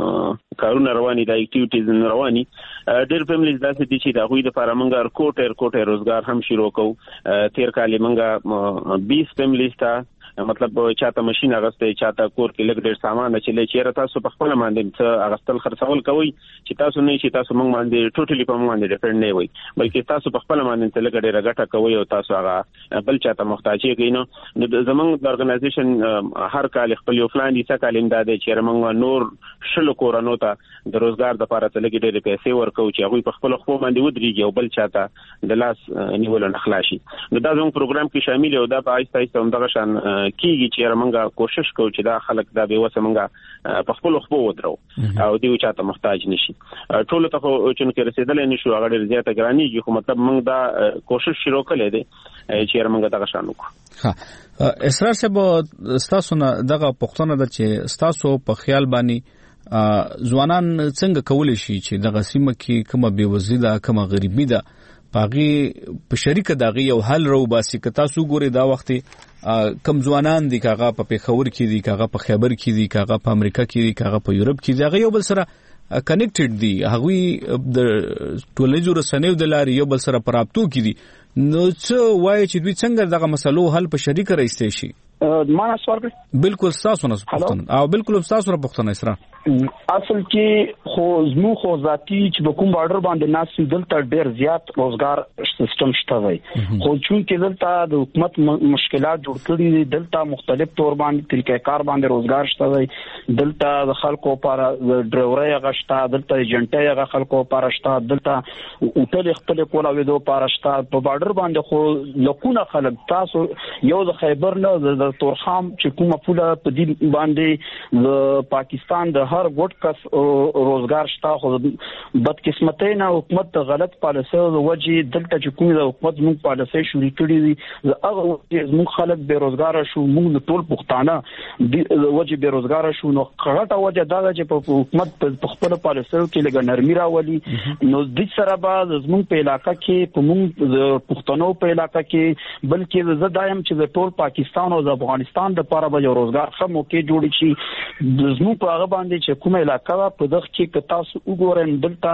د کارونه رواني د اکټیویټیز رواني ډېر فیملیز داسې دي چې د هغوی لپاره موږ کوټه روزګار هم شروع کوو تیر کال موږ 20 فیملیز ته مطلب چاته ماشين اغسته چاته کور کې لګ ډېر سامان چې لچېره تاسو په خپل باندې څه اغستل خرڅول کوي چې تاسو نه شي تاسو موږ باندې ټوټلی په موږ باندې ډیپند نه وي بلکې تاسو په خپل باندې څه لګ ډېر غټه کوي او تاسو هغه بل چاته محتاج کېږئ نو زمونږ د ارګنایزیشن هر کال خپل یو پلان دي څه کال امداد چې موږ نور شلو کورونو ته د روزګار د لپاره څه لګ ډېر پیسې ورکو چې هغه په خپل خپل باندې ودرېږي او بل چاته د لاس نیول نه خلاصي نو دا زموږ پروګرام کې شامل او دا په آیسته آیسته هم دغه شان کیږي چې موږ کوشش کوو چې دا خلک دا به وسه موږ په خپل خپل ودرو او دی چاته محتاج نشي ټول ته چې نو رسیدل نشو هغه ډېر زیاته ګراني خو مطلب موږ دا کوشش شروع کړل دي چې موږ دغه شان وکړو ها اسرار صاحب تاسو نه دغه پښتنه د چې تاسو په خیال باندې ځوانان څنګه کولای شي چې دغه سیمه کې کومه بیوزلي ده کومه غریبي ده پاغي په شریک دغه یو حل رو باسي که تاسو ګوري دا وخت کم ځوانان دي کاغه په پیښور کې دي کاغه په خیبر کې دي کاغه په امریکا کې دي کاغه په یورپ کې دي هغه یو بل سره کنیکټډ دي هغه د ټولنیزو رسنیو د لارې یو بل سره پرابطو کې دي نو څه وایي چې دوی څنګه دغه مسلو حل په شریک راځي شي ما سوال بالکل تاسو نه پوښتنه او بالکل تاسو را پوښتنه اسرا اصل کې خو زمو خو ذاتی چې په کوم بارډر باندې ناس دلته ډېر زیات روزګار سیستم شته وي خو چې دلته د حکومت مشکلات جوړ کړي دي دلته مختلف تور باندې طریقې کار باندې روزګار شته وي دلته د خلکو لپاره ډرایوري غشته دلته ایجنټي غ خلکو لپاره شته دلته اوټل خپل کولاوي دوه لپاره شته په بارډر باندې خو لکونه خلک تاسو یو د خیبر نه د تورخام چې کومه پوله په دې باندې د پاکستان د هر ګډ کس روزګار شته خو بد قسمتۍ نه حکومت د غلط پالیسۍ د وجې دلته چې کومه د حکومت موږ پالیسۍ شروع کړې دي هغه موږ خلک بیروزګار شو موږ ټول پښتانه د وجې بیروزګار شو نو غټه وجه دا چې په حکومت په خپل پالیسۍ کې لګ نرمي راولي نو د سره به زموږ په علاقې کې په موږ د پښتنو په علاقې کې بلکې زه دایم چې د ټول پاکستان او افغانستان د لپاره به روزګار ښه موقع جوړ شي د زموږ په هغه باندې چې کومه علاقه په دغه کې که تاسو وګورئ دلته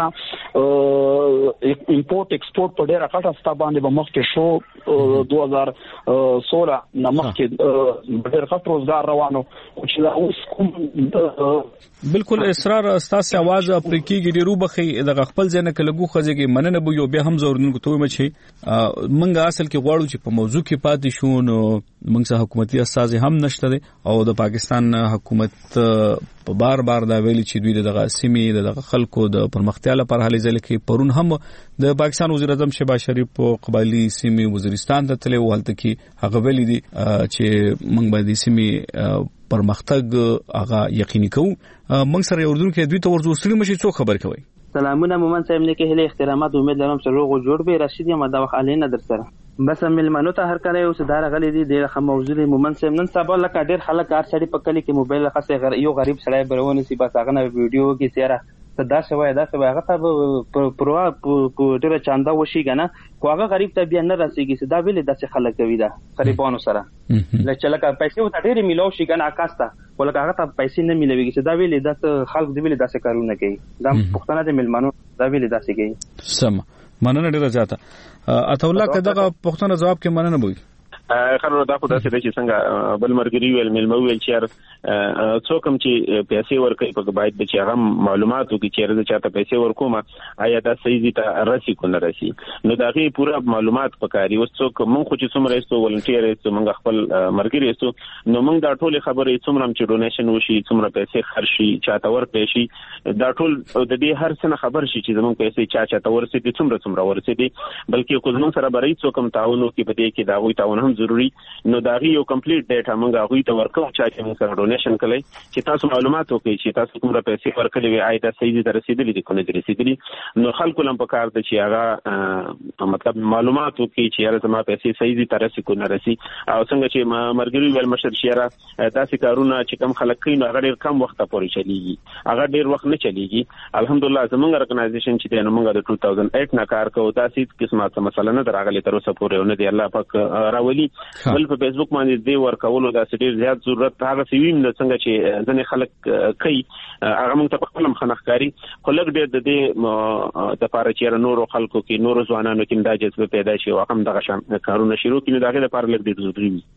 امپورټ ایکسپورټ په ډېر غټه ستا باندې به مخکې شو 2016 نه مخکې ډېر غټ روزګار روانو چې دا اوس کوم بالکل اصرار استاسي आवाज افریقي ډیرو بخي د خپل ځنه کلهګو خځګي مننه به یو به هم زورنګو ته مچي منګه اصل کې غواړو چې په موضوع کې پاتې شو نو موږ سره حکومتي اساس هم نشته او د پاکستان حکومت په بار بار دا ویلي چې دوی دغه سیمې دغه خلکو د پرمختیا لپاره هلې ځلې کې پرون هم د پاکستان وزیر اعظم شهباز شریف په قبایلی سیمې وزیرستان ته تللی و، هلته کې هغه ویلي دي چې موږ به د سیمې پرمختګ هغه یقیني کوو. موږ سره اردن کې دوی ته ورځو ستړي مشي څو خبر کوي. سلامونه مومن صاحب نه کې هله احترامات امید لرم چې روغ جوړ به رشید یم دا وخت علي نه در سره بس ملمنو ته هر کله یو صدار غلي دي ډېر خه موضوع مومن صاحب نن سبا لکه ډېر خلک کار سړي په کلی کې موبایل خاصه یو غریب سړی برونه سي بس هغه نه ویډیو کې سیاره دا شوی هغه ته پروا ډېر چاندا وشي کنه خو هغه غریب ته بیا نه رسیږي دا ویل داسې خلک کوي دا غریبانو سره لکه پیسې وته ډېر میلو شي کنه اکاستا ولکه هغه ته پیسې نه میلويږي دا ویل د خلک دی ویل داسې کارونه کوي دا پښتنه د ملمنو دا ویل داسې کوي. سم مننه ډېر زیاته اته الله کداغه پښتنه جواب کې مننه وي. خبره دا خو داسې ده چې څنګه بل مرګري ویل ملمو ویل چې څوک هم چې پیسې ورکوي په باید چې هغه معلومات وکړي چې زه چاته پیسې ورکوم آیا دا صحیح دي ته راسي کو نه راسي نو دا غي پوره معلومات پکاري. اوس څوک مونږ خو چې څومره استو ولنټیر استو مونږ خپل مرګري استو نو مونږ دا ټول خبرې څومره چې ډونیشن وشي څومره پیسې خرشي چاته ورکړي شي دا ټول د دې هر څه خبر شي چې زمونږ پیسې چاته ورسېدي څومره ورسېدي بلکې خو زمونږ سره برای څوک هم تعاون وکړي په دې کې دا غوي تعاون هم ضروري نو دا غي یو کمپلیټ ډیټا مونږه غوي ته ورکو چې موږ سره ډونیشن کړي چې تاسو معلومات وکړي چې تاسو کومه پیسې ورکړي وي آی دا صحیح دي رسیدلې دي کنه رسیدلې نو خلکو لم په کار د چې هغه مطلب معلومات وکړي چې یاره زما پیسې صحیح دي ترسي کو نه رسي او څنګه چې مرګري ویل مشر شیرا داسې کارونه چې کم خلک کوي نو هغه ډیر کم وخت پورې چلیږي هغه ډیر وخت نه چلیږي. الحمدلله زموږ ارګنایزیشن چې د موږ د 2008 نه کار کوو داسې قسمه مسله نه دراغلي تر اوسه پورې نه دی الله پاک راولي بل په فیسبوک باندې دی ورکولو دا ډیر زیات ضرورت هغه سویم د څنګه چې ځنې خلک کوي هغه موږ ته په خپل مخنخکاری خو لږ ډیر د دې د پاره چې نورو خلکو کې نورو ځوانانو کې دا جذبه پیدا شي او هم دغه شان کارونه شروع کړي دغه لپاره لږ ډیر ضروري وي.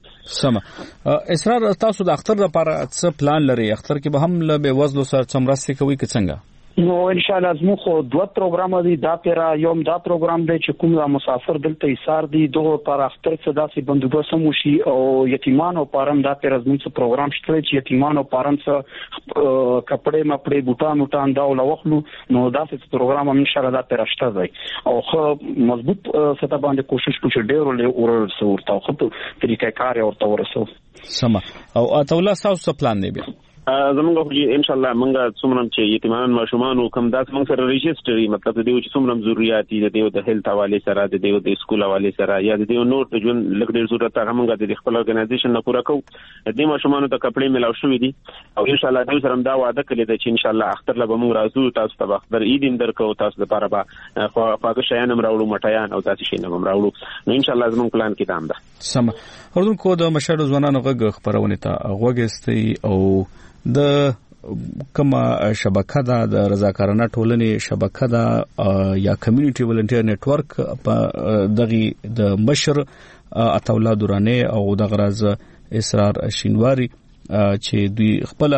سم اسرار تاسو د اختر لپاره څه پلان لري؟ اختر کې به هم له بے وزلو سره څمرسته کوي که څنګه؟ نو ان شاء الله زموږ خو دوه پروګرام دي دا پیرا یوم دا پروګرام دی چې کوم مسافر دلته ایثار دي دوه پر اختر څخه داسې بندوبست هم شي او یتیمانو پارم دا پیرا زموږ پروګرام شته چې یتیمانو پارم څخه کپڑے مپړې بوټان دا ولوخلو نو داسې پروګرام هم ان شاء الله دا پیرا شته دی او خو مضبوط ستا باندې کوشش کوو چې ډېر له ورسو ورته خو طریقې کار ورته ورسو. سم او اته الله تاسو پلان دی بیا زمونږ خو ان شاء الله مونږه څومره چې یتیمان ماشومان او کوم داس مونږ سره ريجستري مطلب د دې چې څومره ضرورت دي د دې د هیلث حواله سره د دې د سکول حواله سره یا د دې نور د جون لګ ډیر ضرورت هغه مونږه د خپل ارګنایزیشن نه پوره کوو. د دې ماشومان ته کپڑے ملاو شوې دي او ان شاء الله دوی سره دا وعده کړی دی چې ان شاء الله اختر له مونږ راځو تاسو ته اختر عید هم درکو تاسو لپاره به خواږه شیان هم راوړو مټیان او داسې شي نه هم راوړو نو ان شاء الله زموږ پلان کې دام ده. سم اردن کو د مشهور ځوانانو غږ خبرونه ته غوږستي او د کما شبکه د رضاکارانه ټولنې شبکه د یا کمیونټي ولنټیر نتورک په دغه د مشر عطاالله دوراني او د غرض اسرار شینواری چې دوی خپل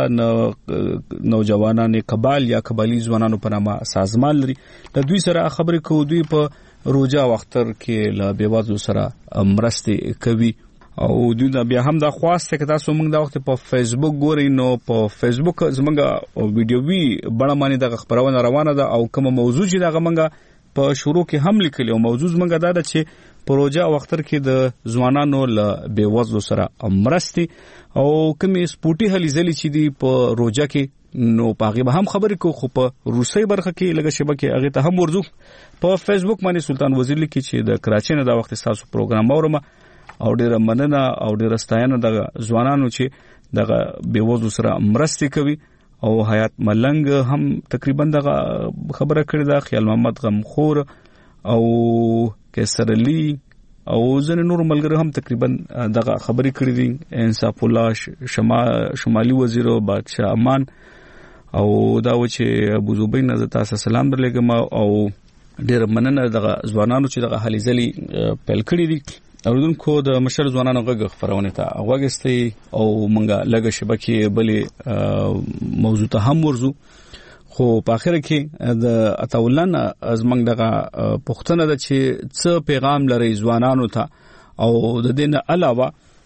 نوجوانان قبایل یا قبایلی ځوانانو په نامه سازمان لري د دوی سره خبرې کوو. دوی په روزه وختر کې له بیوازو سره مرسته کوي او دوی دا بیا هم دا خواسته که تاسو موږ دا وخت په فیسبوک ګورئ نو په فیسبوک زمونږ ویډیووي بڼه باندې د خبرونه روانه ده او کوم موضوع چې دا موږ په شروع کې هم لیکلی او موضوع موږ دا ده چې پروژه وختر کې د ځوانانو له بے وزلو سره مرستي او کومې سپورټي هلې ځلې چې دي په روزه کې نو پاغي به هم خبرې کو خو په روسي برخه کې لګه شبکه هغه ته هم ورځو. په فیسبوک باندې سلطان وزیر لیکي چې د کراچۍ نه دا وخت تاسو پروګرام اورم او ډیره مننه او ډیره ستاینه د ځوانانو چې دغه بیوزلو سره مرسته کوي او حیات ملنګ هم تقریبا دغه خبره کړې ده خیال محمد غمخور او کیسر علي او ځنې نور ملګري هم تقریبا دغه خبرې کړې دي انصاف الله شمالي وزیر بادشاہ امان او دا و چې ابو زبیر نه تاسو سلام درلګم او ډیره مننه دغه ځوانانو چې دغه هلې ځلې پیل کړې دي. اوردونکو د مشر ځوانانو غږ خبرونه ته غوږستي او مونږه لګه شبکه بلې موضوع ته هم ورزو خو په اخر کې د عطاالله زمنګ دغه پښتنه د چې څه پیغام لري ځوانانو ته او د دې نه علاوه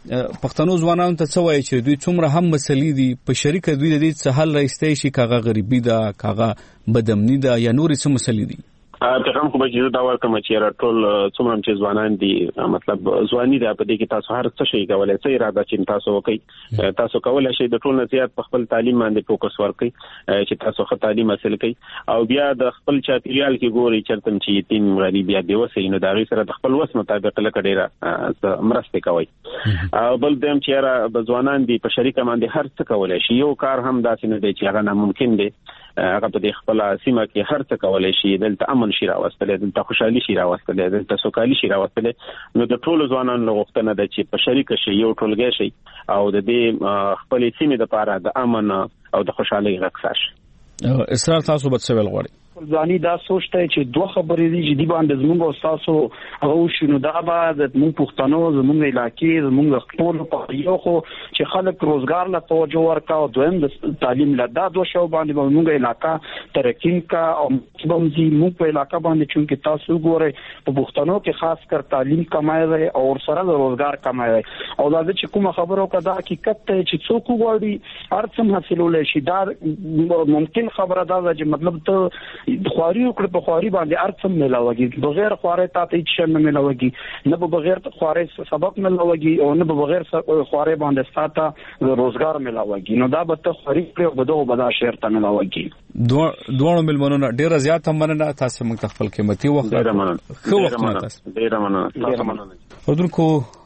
پښتنو ځوانانو ته څه وایي چې دوی څومره هم مسلې دي په شریکه دوی د دې څه حل راستې شي کاغه غریبي ده کاغه بدامني ده یا نور څه مسلې دي پیغام خو به چې دا ورکم چې راټول څومره چې ځوانان دي مطلب ځواني ده په دې کې تاسو هر څه شي کولای شئ اراده چې تاسو وکړئ تاسو کولای شئ د ټول نه زیات په خپل تعلیم باندې فوکس ورکړئ چې تاسو ښه تعلیم حاصل کړئ او بیا د خپل چاپیریال کې ګوري چرته چې یتیم غریب یا بیوسه نو دا غي سره د خپل وس مطابق لکه ډیره مرسته کوي او بل دیم چې را ځوانان دي په شریکه باندې هر څه کولای شي یو کار هم داسې نه دی چې هغه ناممکن دی هغه په خپل سیمه کې هر څه کولای شي دلته امن شي راوستل دلته خوشحالي شي راوستل دلته سوکالي شي راوستل نو د ټولو ځوانانو غوښتنه ده چې په شریک شي یو ټولګی شي او د دې خپل سیمه لپاره د امن او د خوشحالي غږ شي اسرار تاسو به څه ویل غواړئ ځاني دا سوچته چې دوه خبرې دي چې دی باندې زموږ او تاسو او شنو دا به د موږ پښتنو زموږ علاقې زموږ خپل په یو خو چې خلک روزګار له توجه ورکا او دویم د تعلیم له دا دوه شو باندې موږ علاقې ترقین کا او موږ په علاقې باندې چې تاسو ګورئ په پښتنو کې خاص کر تعلیم کمای او سره د روزګار کمای او دا چې کومه خبرو کدا حقیقت ته چې څوک وړي ارڅم حاصلول شي دا ممکن خبره دا چې مطلب ته خواري وکړه په خواري باندې ارڅم ملاوږي بغیر خواري ته هیڅ شي نه ملاوږي نه بغیر خواري سبق ملاوږي او نه بغیر خواري باندې ستاته روزګار ملاوږي نو دا به ته خواري په بدو بدا شهر ته ملاوږي دوه ملمنونه ډیره زیاته مننه تاسو موږ خپل قیمتي وخت ډیره مننه ودونکو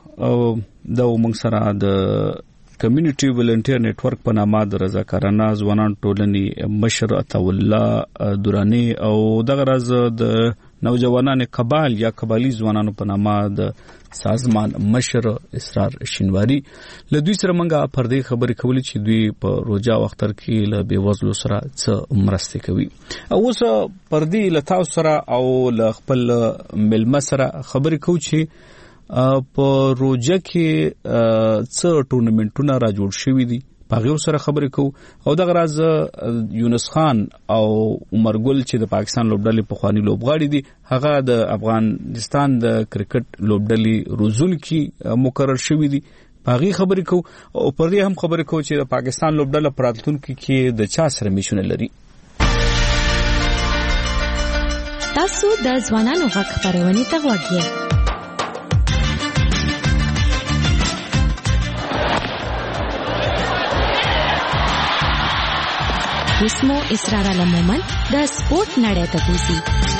دا موږ سره د کمیونټي ولنټیر نیټورک په نامه د رضاکارانه ځوانان ټولنې مشر عطاالله دورانی او دغه راز د نوجوانان قبال یا قبالي ځوانانو په نامه د سازمان مشر اسرار شینواری له دوی سره منګه پر دې خبرې کولې چې دوی په روزا وختر کې له بیوزلو سره څه مرسته کوي او اوس پر دې له تاسو سره او له خپل ملمه سره خبرې کوو چې په روزه کې څه ټورنمنټونه را جوړ شوي دي پاغه سره خبرې کوو او دغه راز یونس خان او عمر ګل چې د پاکستان لوبډلې په خواني لوبغاړي دي هغه د افغانستان د کرکټ لوبډلې روزونکي مقرر شوي دي پاغه خبرې کوو او پر دې هم خبرې کوو چې د پاکستان لوبډله پراتلونکو کې د چا سره میشونه لري تاسو د ځوانانو غږ خبرونه ته وګورئ اسمو اسرار علمومن د سپورت نړۍ ته کوزي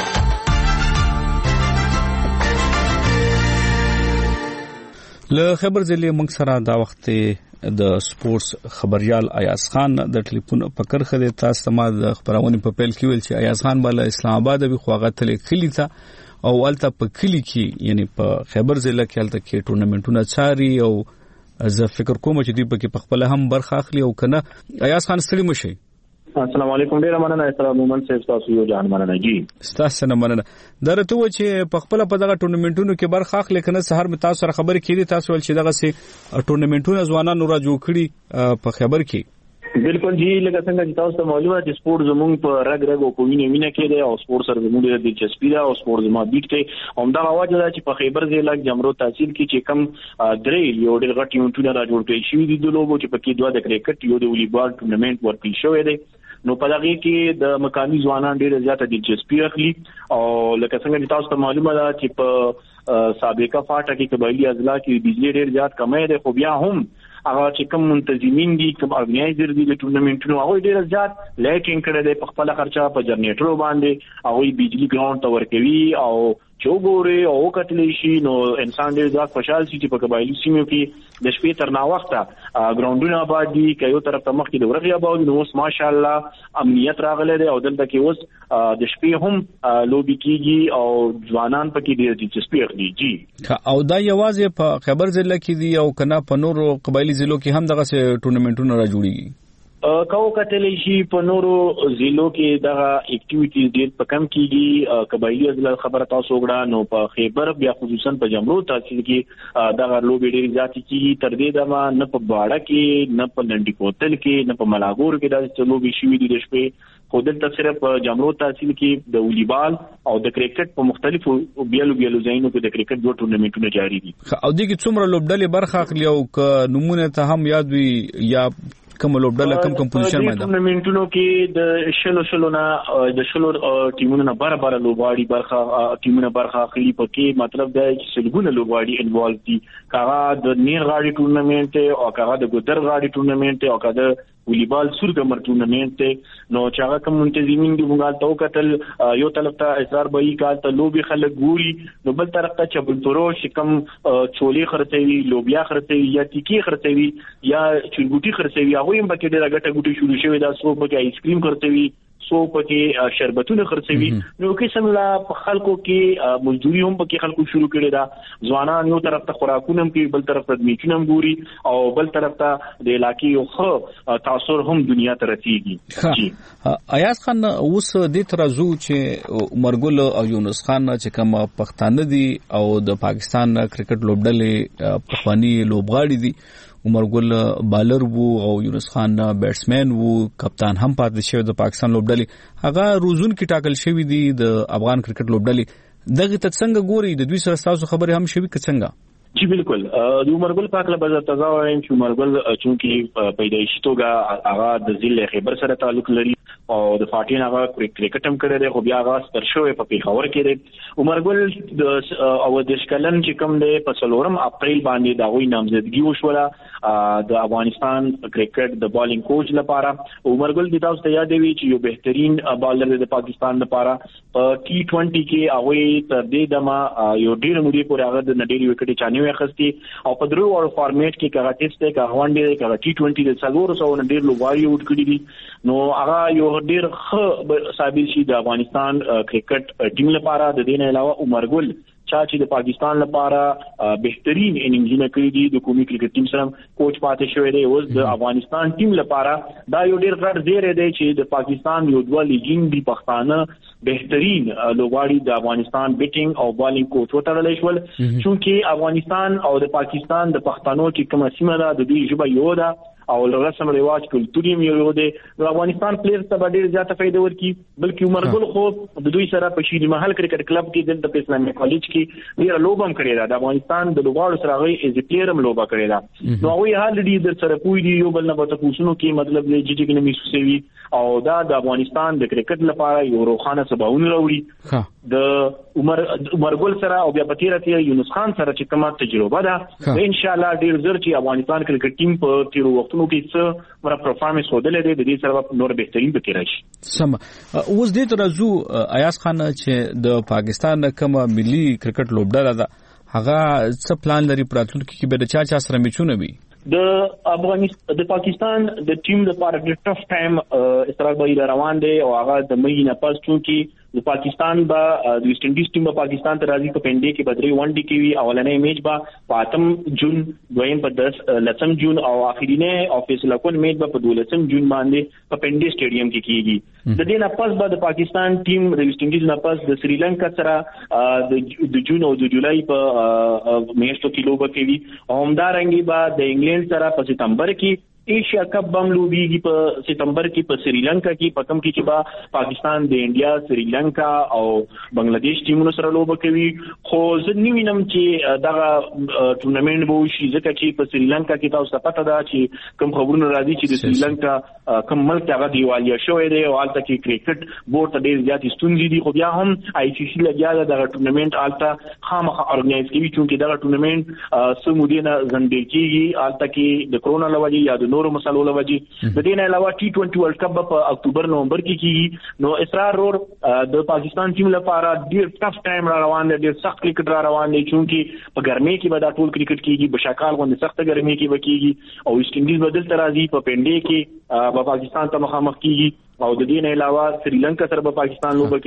له خبر ځلې موږ سره دا وخت د سپورتس خبريال ایاز خان د ټلیفون په کرخه د تاسو ما د خبرونه په پیل کې ویل چې ایاز خان بالا اسلام آباد به خوغه تل کلی ته او الته په کلی کې یعنی په خبر ځله کې الته کې ټورنمنټونه چاري او زه فکر کوم چې دوی په خپل هم برخه اخلي او کنه ایاز خان ستړي مشي السلام علیکم ډیر مننه اسلام مومن صاحب تاسو یو جان مننه جی تاسو نه مننه درته و چې په خپل په دغه ټورنمنټونو کې برخه اخلي کنه سحر می تاسو سره خبرې کړي تاسو ول چې دغه سي ټورنمنټونه ځوانانو را جوړ کړي په خبر کې بالکل جی لکه څنګه چې تاسو ته معلومه چې سپورت زموږ په رګ او په وینه کې دی او سپورت سره زموږ د دلچسپي ده او سپورت زما بیت کې همدا اواز ده چې په خیبر ضلع جمرو تحصیل کې چې کم درې یو ډېر غټ یونټونه را جوړ کړي شوی دي د لوبو چې پکې دوه د کرکټ یو د والیبال ټورنمنټ ورکړل شوی دی نو په دغه کې د مقامی ځوانان ډېر زیاته دلچسپي اخلي او لکه څنګه چې تاسو ته معلومه ده چې په سابقه فاټه کې قبایلی اضلاع کې بجلی ډېر زیات کمای دی خو بیا هم هغه چې کوم منتظمین دي کوم ارګنایزر دي د ټورنمنټونو هغه ډېر زیات لایټینګ کړی دی په خپل خرچه په جنریټرو باندې هغه بجلی ګراوند ته ورکوي او چوغوري او کتلې شي نو انسان ډېر زیات خوشاله شي چې په قبایلی سیمو کې د شپې تر نا وخته ګراوندونه آباد دي کيو طرف ته مخ کې د ورغي آباد نو اوس ماشاءالله امنیت راغله دی او دلته کې اوس د شپې هم لوبي کیږي او ځوانان پکې ډېر دلچسپي اخلي جی او دا یوازې په خبر ضلع کې دي او کنه په نورو قبایلی ضلعو کې هم دغه ټورنمنټونه را جوړیږي کو کتلې شي په نورو ضلعو کې دغه اکټیویټیز ډېر په کم کیږي. قبایلی ضلع خبره تاسو وګړه نو په خیبر بیا خصوصا په جمرو تحصیل کې دغه لوبې ډېر زیات کیږي. تر دې دمه نه په باړه کې نه په لنډي کوتل کې نه په ملاګور کې د لوبې شوې دي د شپې. خو دلته صرف په جمرو تحصیل کې د والیبال او د کرکټ په مختلفو بیلو ځایونو کې د کرکټ دوه ټورنمنټونه جاري دي. او دې کې څومره لوبډلې برخه اخلي او ک نمونه ته هم یاد وي یا کوم لوبډله کوم پوزیشن باندې ټورنمنټونو کې د شلو نه د شلو ټیمونو نه بار لوبواړي برخه ټیمونه برخه اخلي. پکې مطلب دا چې سلګونه لوبواړي انوالو دي. کاغه د نیر غاړي ټورنمنټ او کاغه د ګودر غاړي ټورنمنټ او کاغه والیبال سورګمر ټورنمنټ. نو چې هغه کوم منتظمین دي موږ ته وکتل یو طرف ته اصرار به یې کال ته لوبي خلک ګوري نو بل طرف ته چبل تروش کم چولې خرڅوي لوبیا خرڅوي یا ټیکی خرڅوي یا چرګوټي خرڅوي. هغه هم پکې ډېر غټه ګوټي شروع شوی دا سو پکې آیس کریم خرڅوي سو پکې شربتونه خرڅوي. نو قسم لا خلکو کې مزدوري هم پکې خلکو شروع کړي دا ځوانان یو طرف ته خوراکونه هم کوي بل طرف ته میچونه هم ګوري او بل طرف ته د علاقې یو ښه تاثر هم دنیا ته رسیږي. ایاز خان اوس د ترازو چې عمرګل او یونس خان چې کوم پښتانه دي او د پاکستان کرکټ لوبډلې پخوانی لوبغاړي دي. عمرګل بالر وو او یونس خان بیټسمن وو کپتان هم پاتې شوی د پاکستان لوبډلې. هغه روزون کې ټاکل شوی دی د افغان کرکټ لوبډلې. دغه ته څنګه ګوري د دوی سره تاسو خبرې هم شوی که څنګه؟ جی بالکل د عمرګل پاکله بازار تازه وایم چې عمرګل چونکی پیدایشي توګه هغه د ضلع خیبر سره تعلق لري او د فاټین هغه کرکټ هم کړی دی خو بیا هغه ستر شوی په پیښور کې دی. عمرګل د او د شکلن چې کوم دی په 4 اپریل باندې د غوي نامزدګي وشوله د افغانستان کرکټ د بالینګ کوچ لپاره. عمرګل د تاسو ته یاد وي چې یو بهترین بالر د پاکستان لپاره په T20 کې هغه تر دې دمه یو ډیر مودې پورې هغه د نډيري وکټي چاني اخستي او په درو اور فارمیټ کې کاغه ټیسټ ته کاغه وانډي کاغه T20 د 400 ډیر لوبایي وټ کړی دي. نو هغه یو ډیر ښه ثابت شي د افغانستان کرکټ ټیم لپاره. د دې نه علاوه عمرګل چې د پاکستان لپاره بهترین اننګونه کړی دي د قومي کرکټ ټیم سره کوچ پاتې شوی دی. اوس د افغانستان ټیم لپاره دا یو ډیر غټ زیری دی چې د پاکستان یو دوه لیجینډ دي پښتانه بهترین لوبغاړي د افغانستان بیټینګ او بالینګ کوچ وټړل شول. چونکه افغانستان او د پاکستان د پښتنو چې کومه سیمه ده د دوی ژبه یو ده او رسم رواج کلتوري یو دی. د افغانستان پلیئر ته ډیر زیاته فائدہ ورکړي. بلکې عمرګل خو د دوی سره په شیر محل کرکټ کلب کې د اسلامي کالج کې ډیر لوبم کړی دا. د افغانستان د لوبغاړو سره غي از پلیئر هم لوبا کړی دا. نو هغه حال دې در سره پوي دی یو بل نه پته پوښتنه کې مطلب دې چې کې نه میسوي او دا د افغانستان د کرکټ لپاره یو روخانه سباونه راوړي. د عمرګل سره او بیا پتیرته یونس خان سره چې کومه تجربه ده ان شاء الله ډیر زر چې افغانستان کرکټ ټیم په تیرو وختونو کې څه مر پرفارمنس ودلې ده د دې سره نور بهترین پکې راشي. سم اوس دې ترازو ایاز خان چې د پاکستان کومه ملي کرکټ لوبډله ده هغه څه پلان لري پراتلونکو کې به د چا سره میچونه وي؟ د پاکستان د ټیم لپاره ډېر ټف ټایم استراحت به روان دی او هغه د مې نه پس چونکی د پاکستان با د ویسټ انډیز ټیم په پاکستان ته راځي په پنډې کې بدري ون ډي کې وی اولنې میچ با 8 جون دویم په 10 جون او اخرینه او فیصله کون میچ په 12 جون باندې په پنډې سټیډیم کې کیږي. د دې نه پس به د پاکستان ټیم د ویسټ انډیز نه پس د سریلانکا سره د جون او د جولای په میاشتو کې لوبه کوي او همدارنګي به د انګلند سره په سپتمبر کې ایشیا کپ بم لوبيږي په سپتمبر کې په سریلانکا کې پکم کې چې با پاکستان د انډیا سریلانکا او بنگلاديش ټیمونو سره لوبه کوي. خو زه نیوینم چې دا ټورنمنت به وشي ځکه چې په سریلانکا کې تاسو ته پته ده چې کوم خبرونه راځي چې د سریلانکا کوم ملک هغه دیوالیا شوی دی او حالت کې کرکټ بورډ ته ډیر زیات ستونزې دي. خو بیا هم ICC لګیا دا ټورنمنت حالت خامخ ارګنایز کوي چې دا ټورنمنت سمودینه زندګي کیږي حالت کې د کرونا لوجي یا نورو مسلو لوجي. د دې نه علاوه T20 ورلد کپ په اکتوبر نومبر کې کیږي. نو اصرار ور د پاکستان ټیم لپاره ډیر ټف ټایم را روان دی ډیر سخت کرکټ را روان دی چونکی په ګرمۍ کې به دا ټول کرکټ کیږي بشکال غوندي سخت ګرمۍ کې وکیږي او ویسټ انډیز بدل ترازی په پنډې کې په پاکستان ته مخامخ کیږي او د دې نه علاوه سریلانکا سره په پاکستان لوبه کوي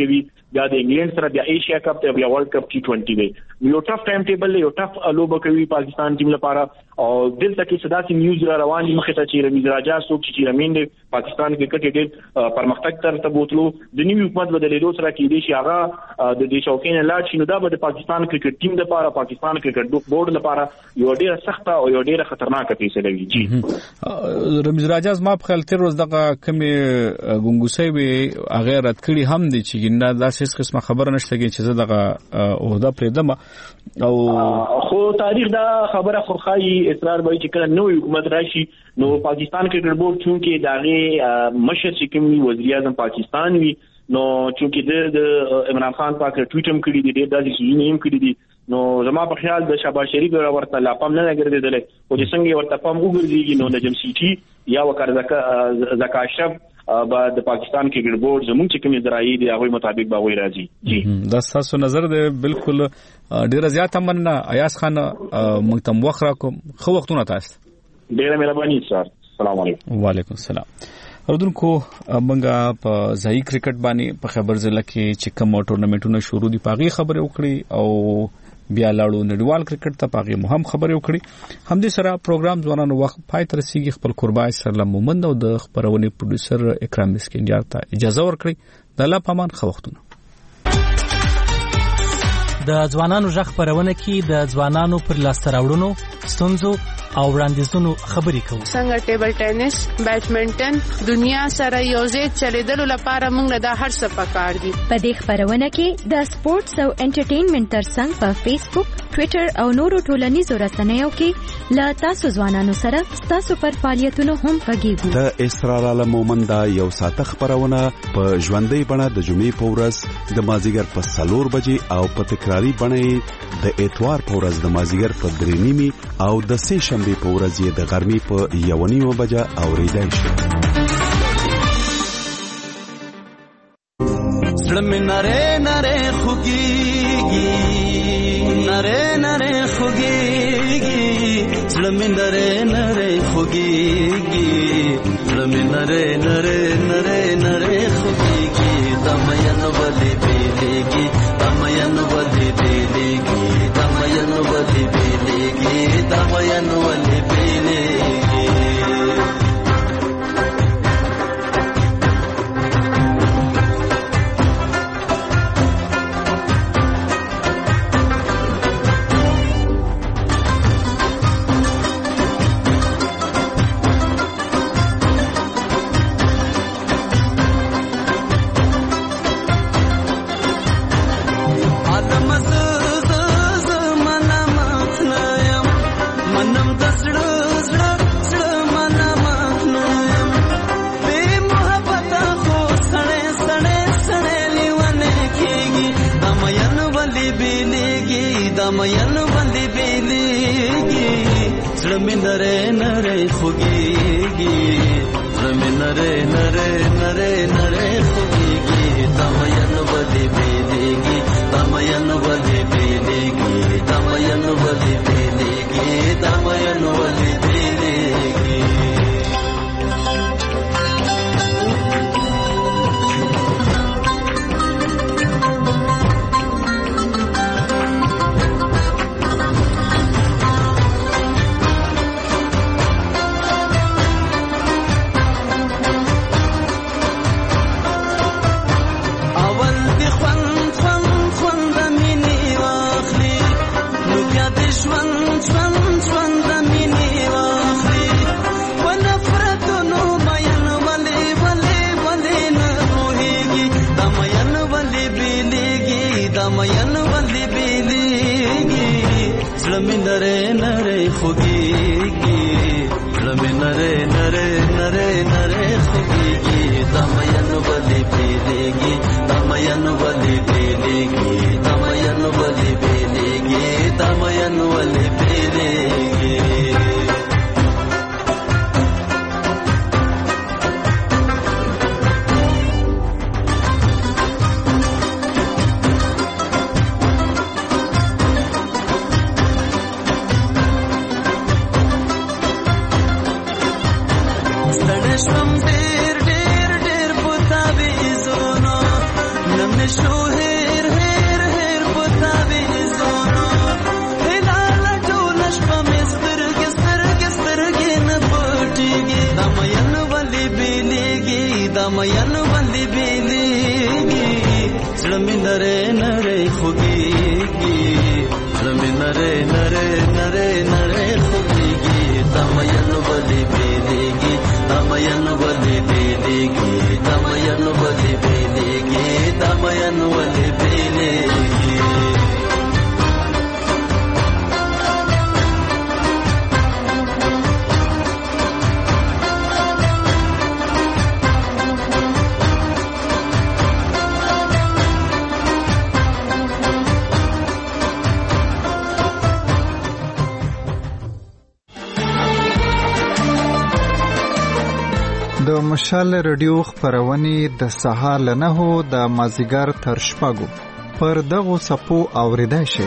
بیا د انګلند سره بیا ایشیا کپ ته بیا ورلد کپ T20 دی. یو ټف ټایم ټیبل یو ټف لوبه کوي پاکستان ټیم لپاره او دلته کې صداسي نیوز را روان دي مخه ته چې رمیز راجا څوک چې رمین دی پاکستان کرکټ ډېر پرمختګ ته بوتلو د نیو حکومت بدلېدو سره کې دي چې هغه د دې شوکین لاړ شي نو دا به د پاکستان کرکټ ټیم لپاره پاکستان کرکټ بورډ لپاره یو ډېر سخت او یو ډېر خطرناک فیصله وي. جی رمیز راجا ما په خیال تر ورځ دغه کمې ګونګوسي وي هغه رد کړی هم دي چې نه دا هیڅ قسمه خبر نشته چې زه دغه عہده پرېدم او خو تاریخ دا خبره خو خای اصرار وایي چې کله نوې حکومت راشي نو پاکستان کرکټ بورډ چونکې داغه مشر چې کوم وزیر اعظم پاکستان وي نو چونکې د عمران خان پاک ټویټ هم کړی دی ډېر داسې شیونه هم کړی دي نو زما په خیال د شهباز شریف ورته لا پام نه لګیدل او چې څنګه ورته پام وګرځي نو د جمسیټي یا وکړه زکاشب با د پاکستان کرکټ بورډ زموږ چې کومې درایي دی هغه مطابق به وای راځي. جی دا تاسو نظر دی بالکل ډیر زیات مننه ایاز خان موږ تم وخت راکوم خو وختونه تاسو ډیره مهرباني سر. السلام علیکم. وعلیکم السلام. اردوونکو منګه په ځای کرکټ باندې په خبر ضلع کې چې کوم ټورنمنټونه شروع دي پاغي خبره وکړي او بیا لاړو نړیوال کرکټ ته پاغي مهم خبره وکړي. همدې سره پروګرام ځوانانو وخت پای تر رسیدي خپل قربای سره مومند او د خبرونې پروډوسر اکرام مسکینیار ته اجازه ورکړي. د الله پامان خو وختونه د ځوانانو ژغ خبرونه کې د ځوانانو پر لاسته راوړنو ستونزو او وړاندیزونو خبرې کوو. څنګه ټیبل ټینس بیډمنټن دنیا سره یوځای چلیدلو لپاره موږ له دا هر څه پکار دي. په دې خبرونه کې د سپورتس او انټرټینمنټ ترڅنګ په فیسبوک ټوئیټر او نورو ټولنیزو رسنیو کې لا تاسو ځوانانو سره تاسو پر فعالیتونو هم غږیږو. د اسرار عالم مومند یو ساعت خبرونه په ژوندۍ بڼه د جمعې په ورځ د مازیګر په 4 بجې او په تکراری بڼه د اتوار په ورځ د مازیګر په 3:30 او د سه شنبه په ورځ یې د غرمې په 1:30 بجې اوریدای شي. زړه مې نره نره خوږيږي نره نره خوږيږي زړه مې نره نره خوږيږي زړه مې نره نره نره نره خوږيږي دمین ولې بیلېږي دمین ولې بیلېږي دمین ولې بیلېږي دمین ولې بیلېږي. شوم ډېر ډېر ډېر پتا وې زونو نم شو دمین ولی بیلیگی دمین ولی بیلیگی زړه نره نره خوږیږي زړه نره نره نره نره خوږیږي دمین ولی بیلیگی دمین ولی بیلیگی دمین ولی بیلیگی دمین ولی بیلیگی د مشال رادیو خبرونه د سهار له 9 د مازیګر تر شپږو پر دغو صفو اوریدای شي.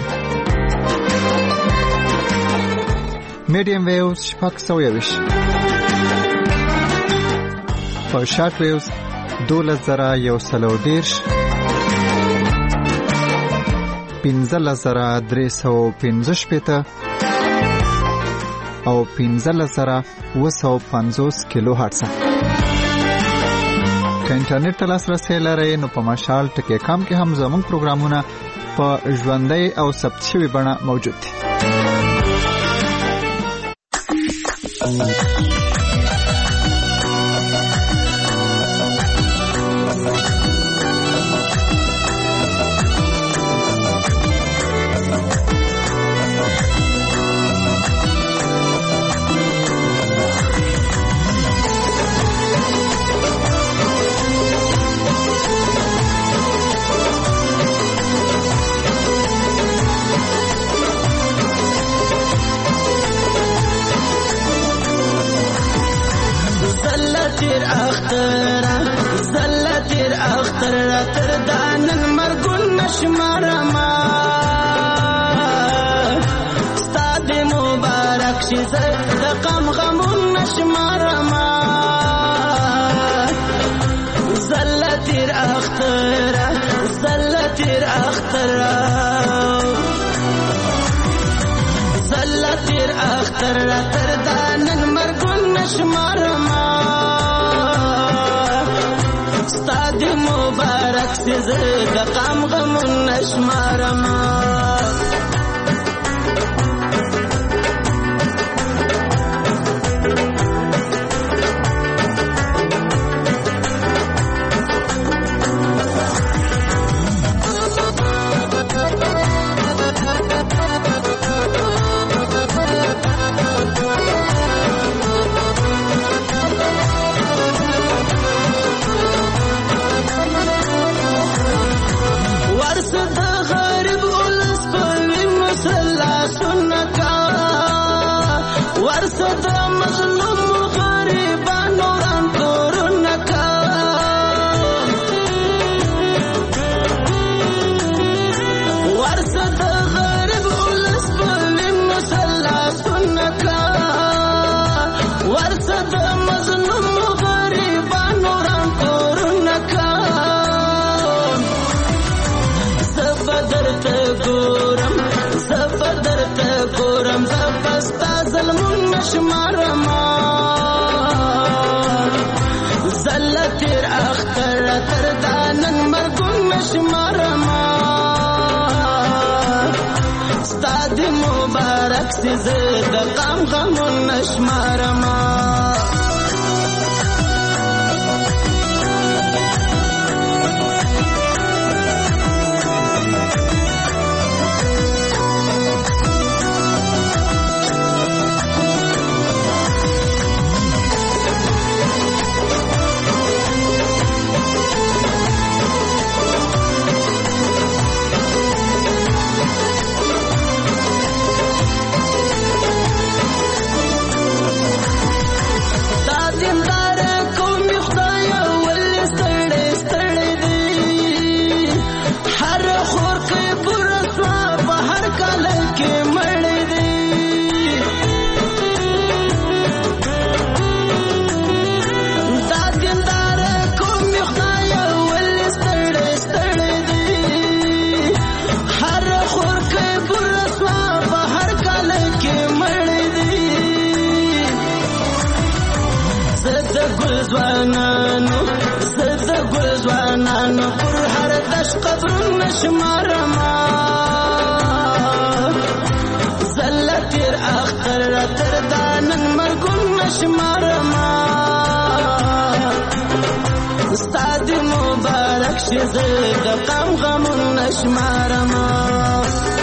میډیم ویوز شپږ 120 په شارټ ویوز 12110 15315 او 15750 کیلو هرتز. که انټرنیټ ته لاسرسی لرئ نو په مشال ټکی کام کې هم زموږ پروګرامونه په ژوندۍ او ثبت شوي بڼه موجود دي. ګل ځوانانو پر هر دش قبرونه شمارما زله تیر اختر را تر دانن مرګونه شمارما استاد مبارک شه زه د غمونه شمارما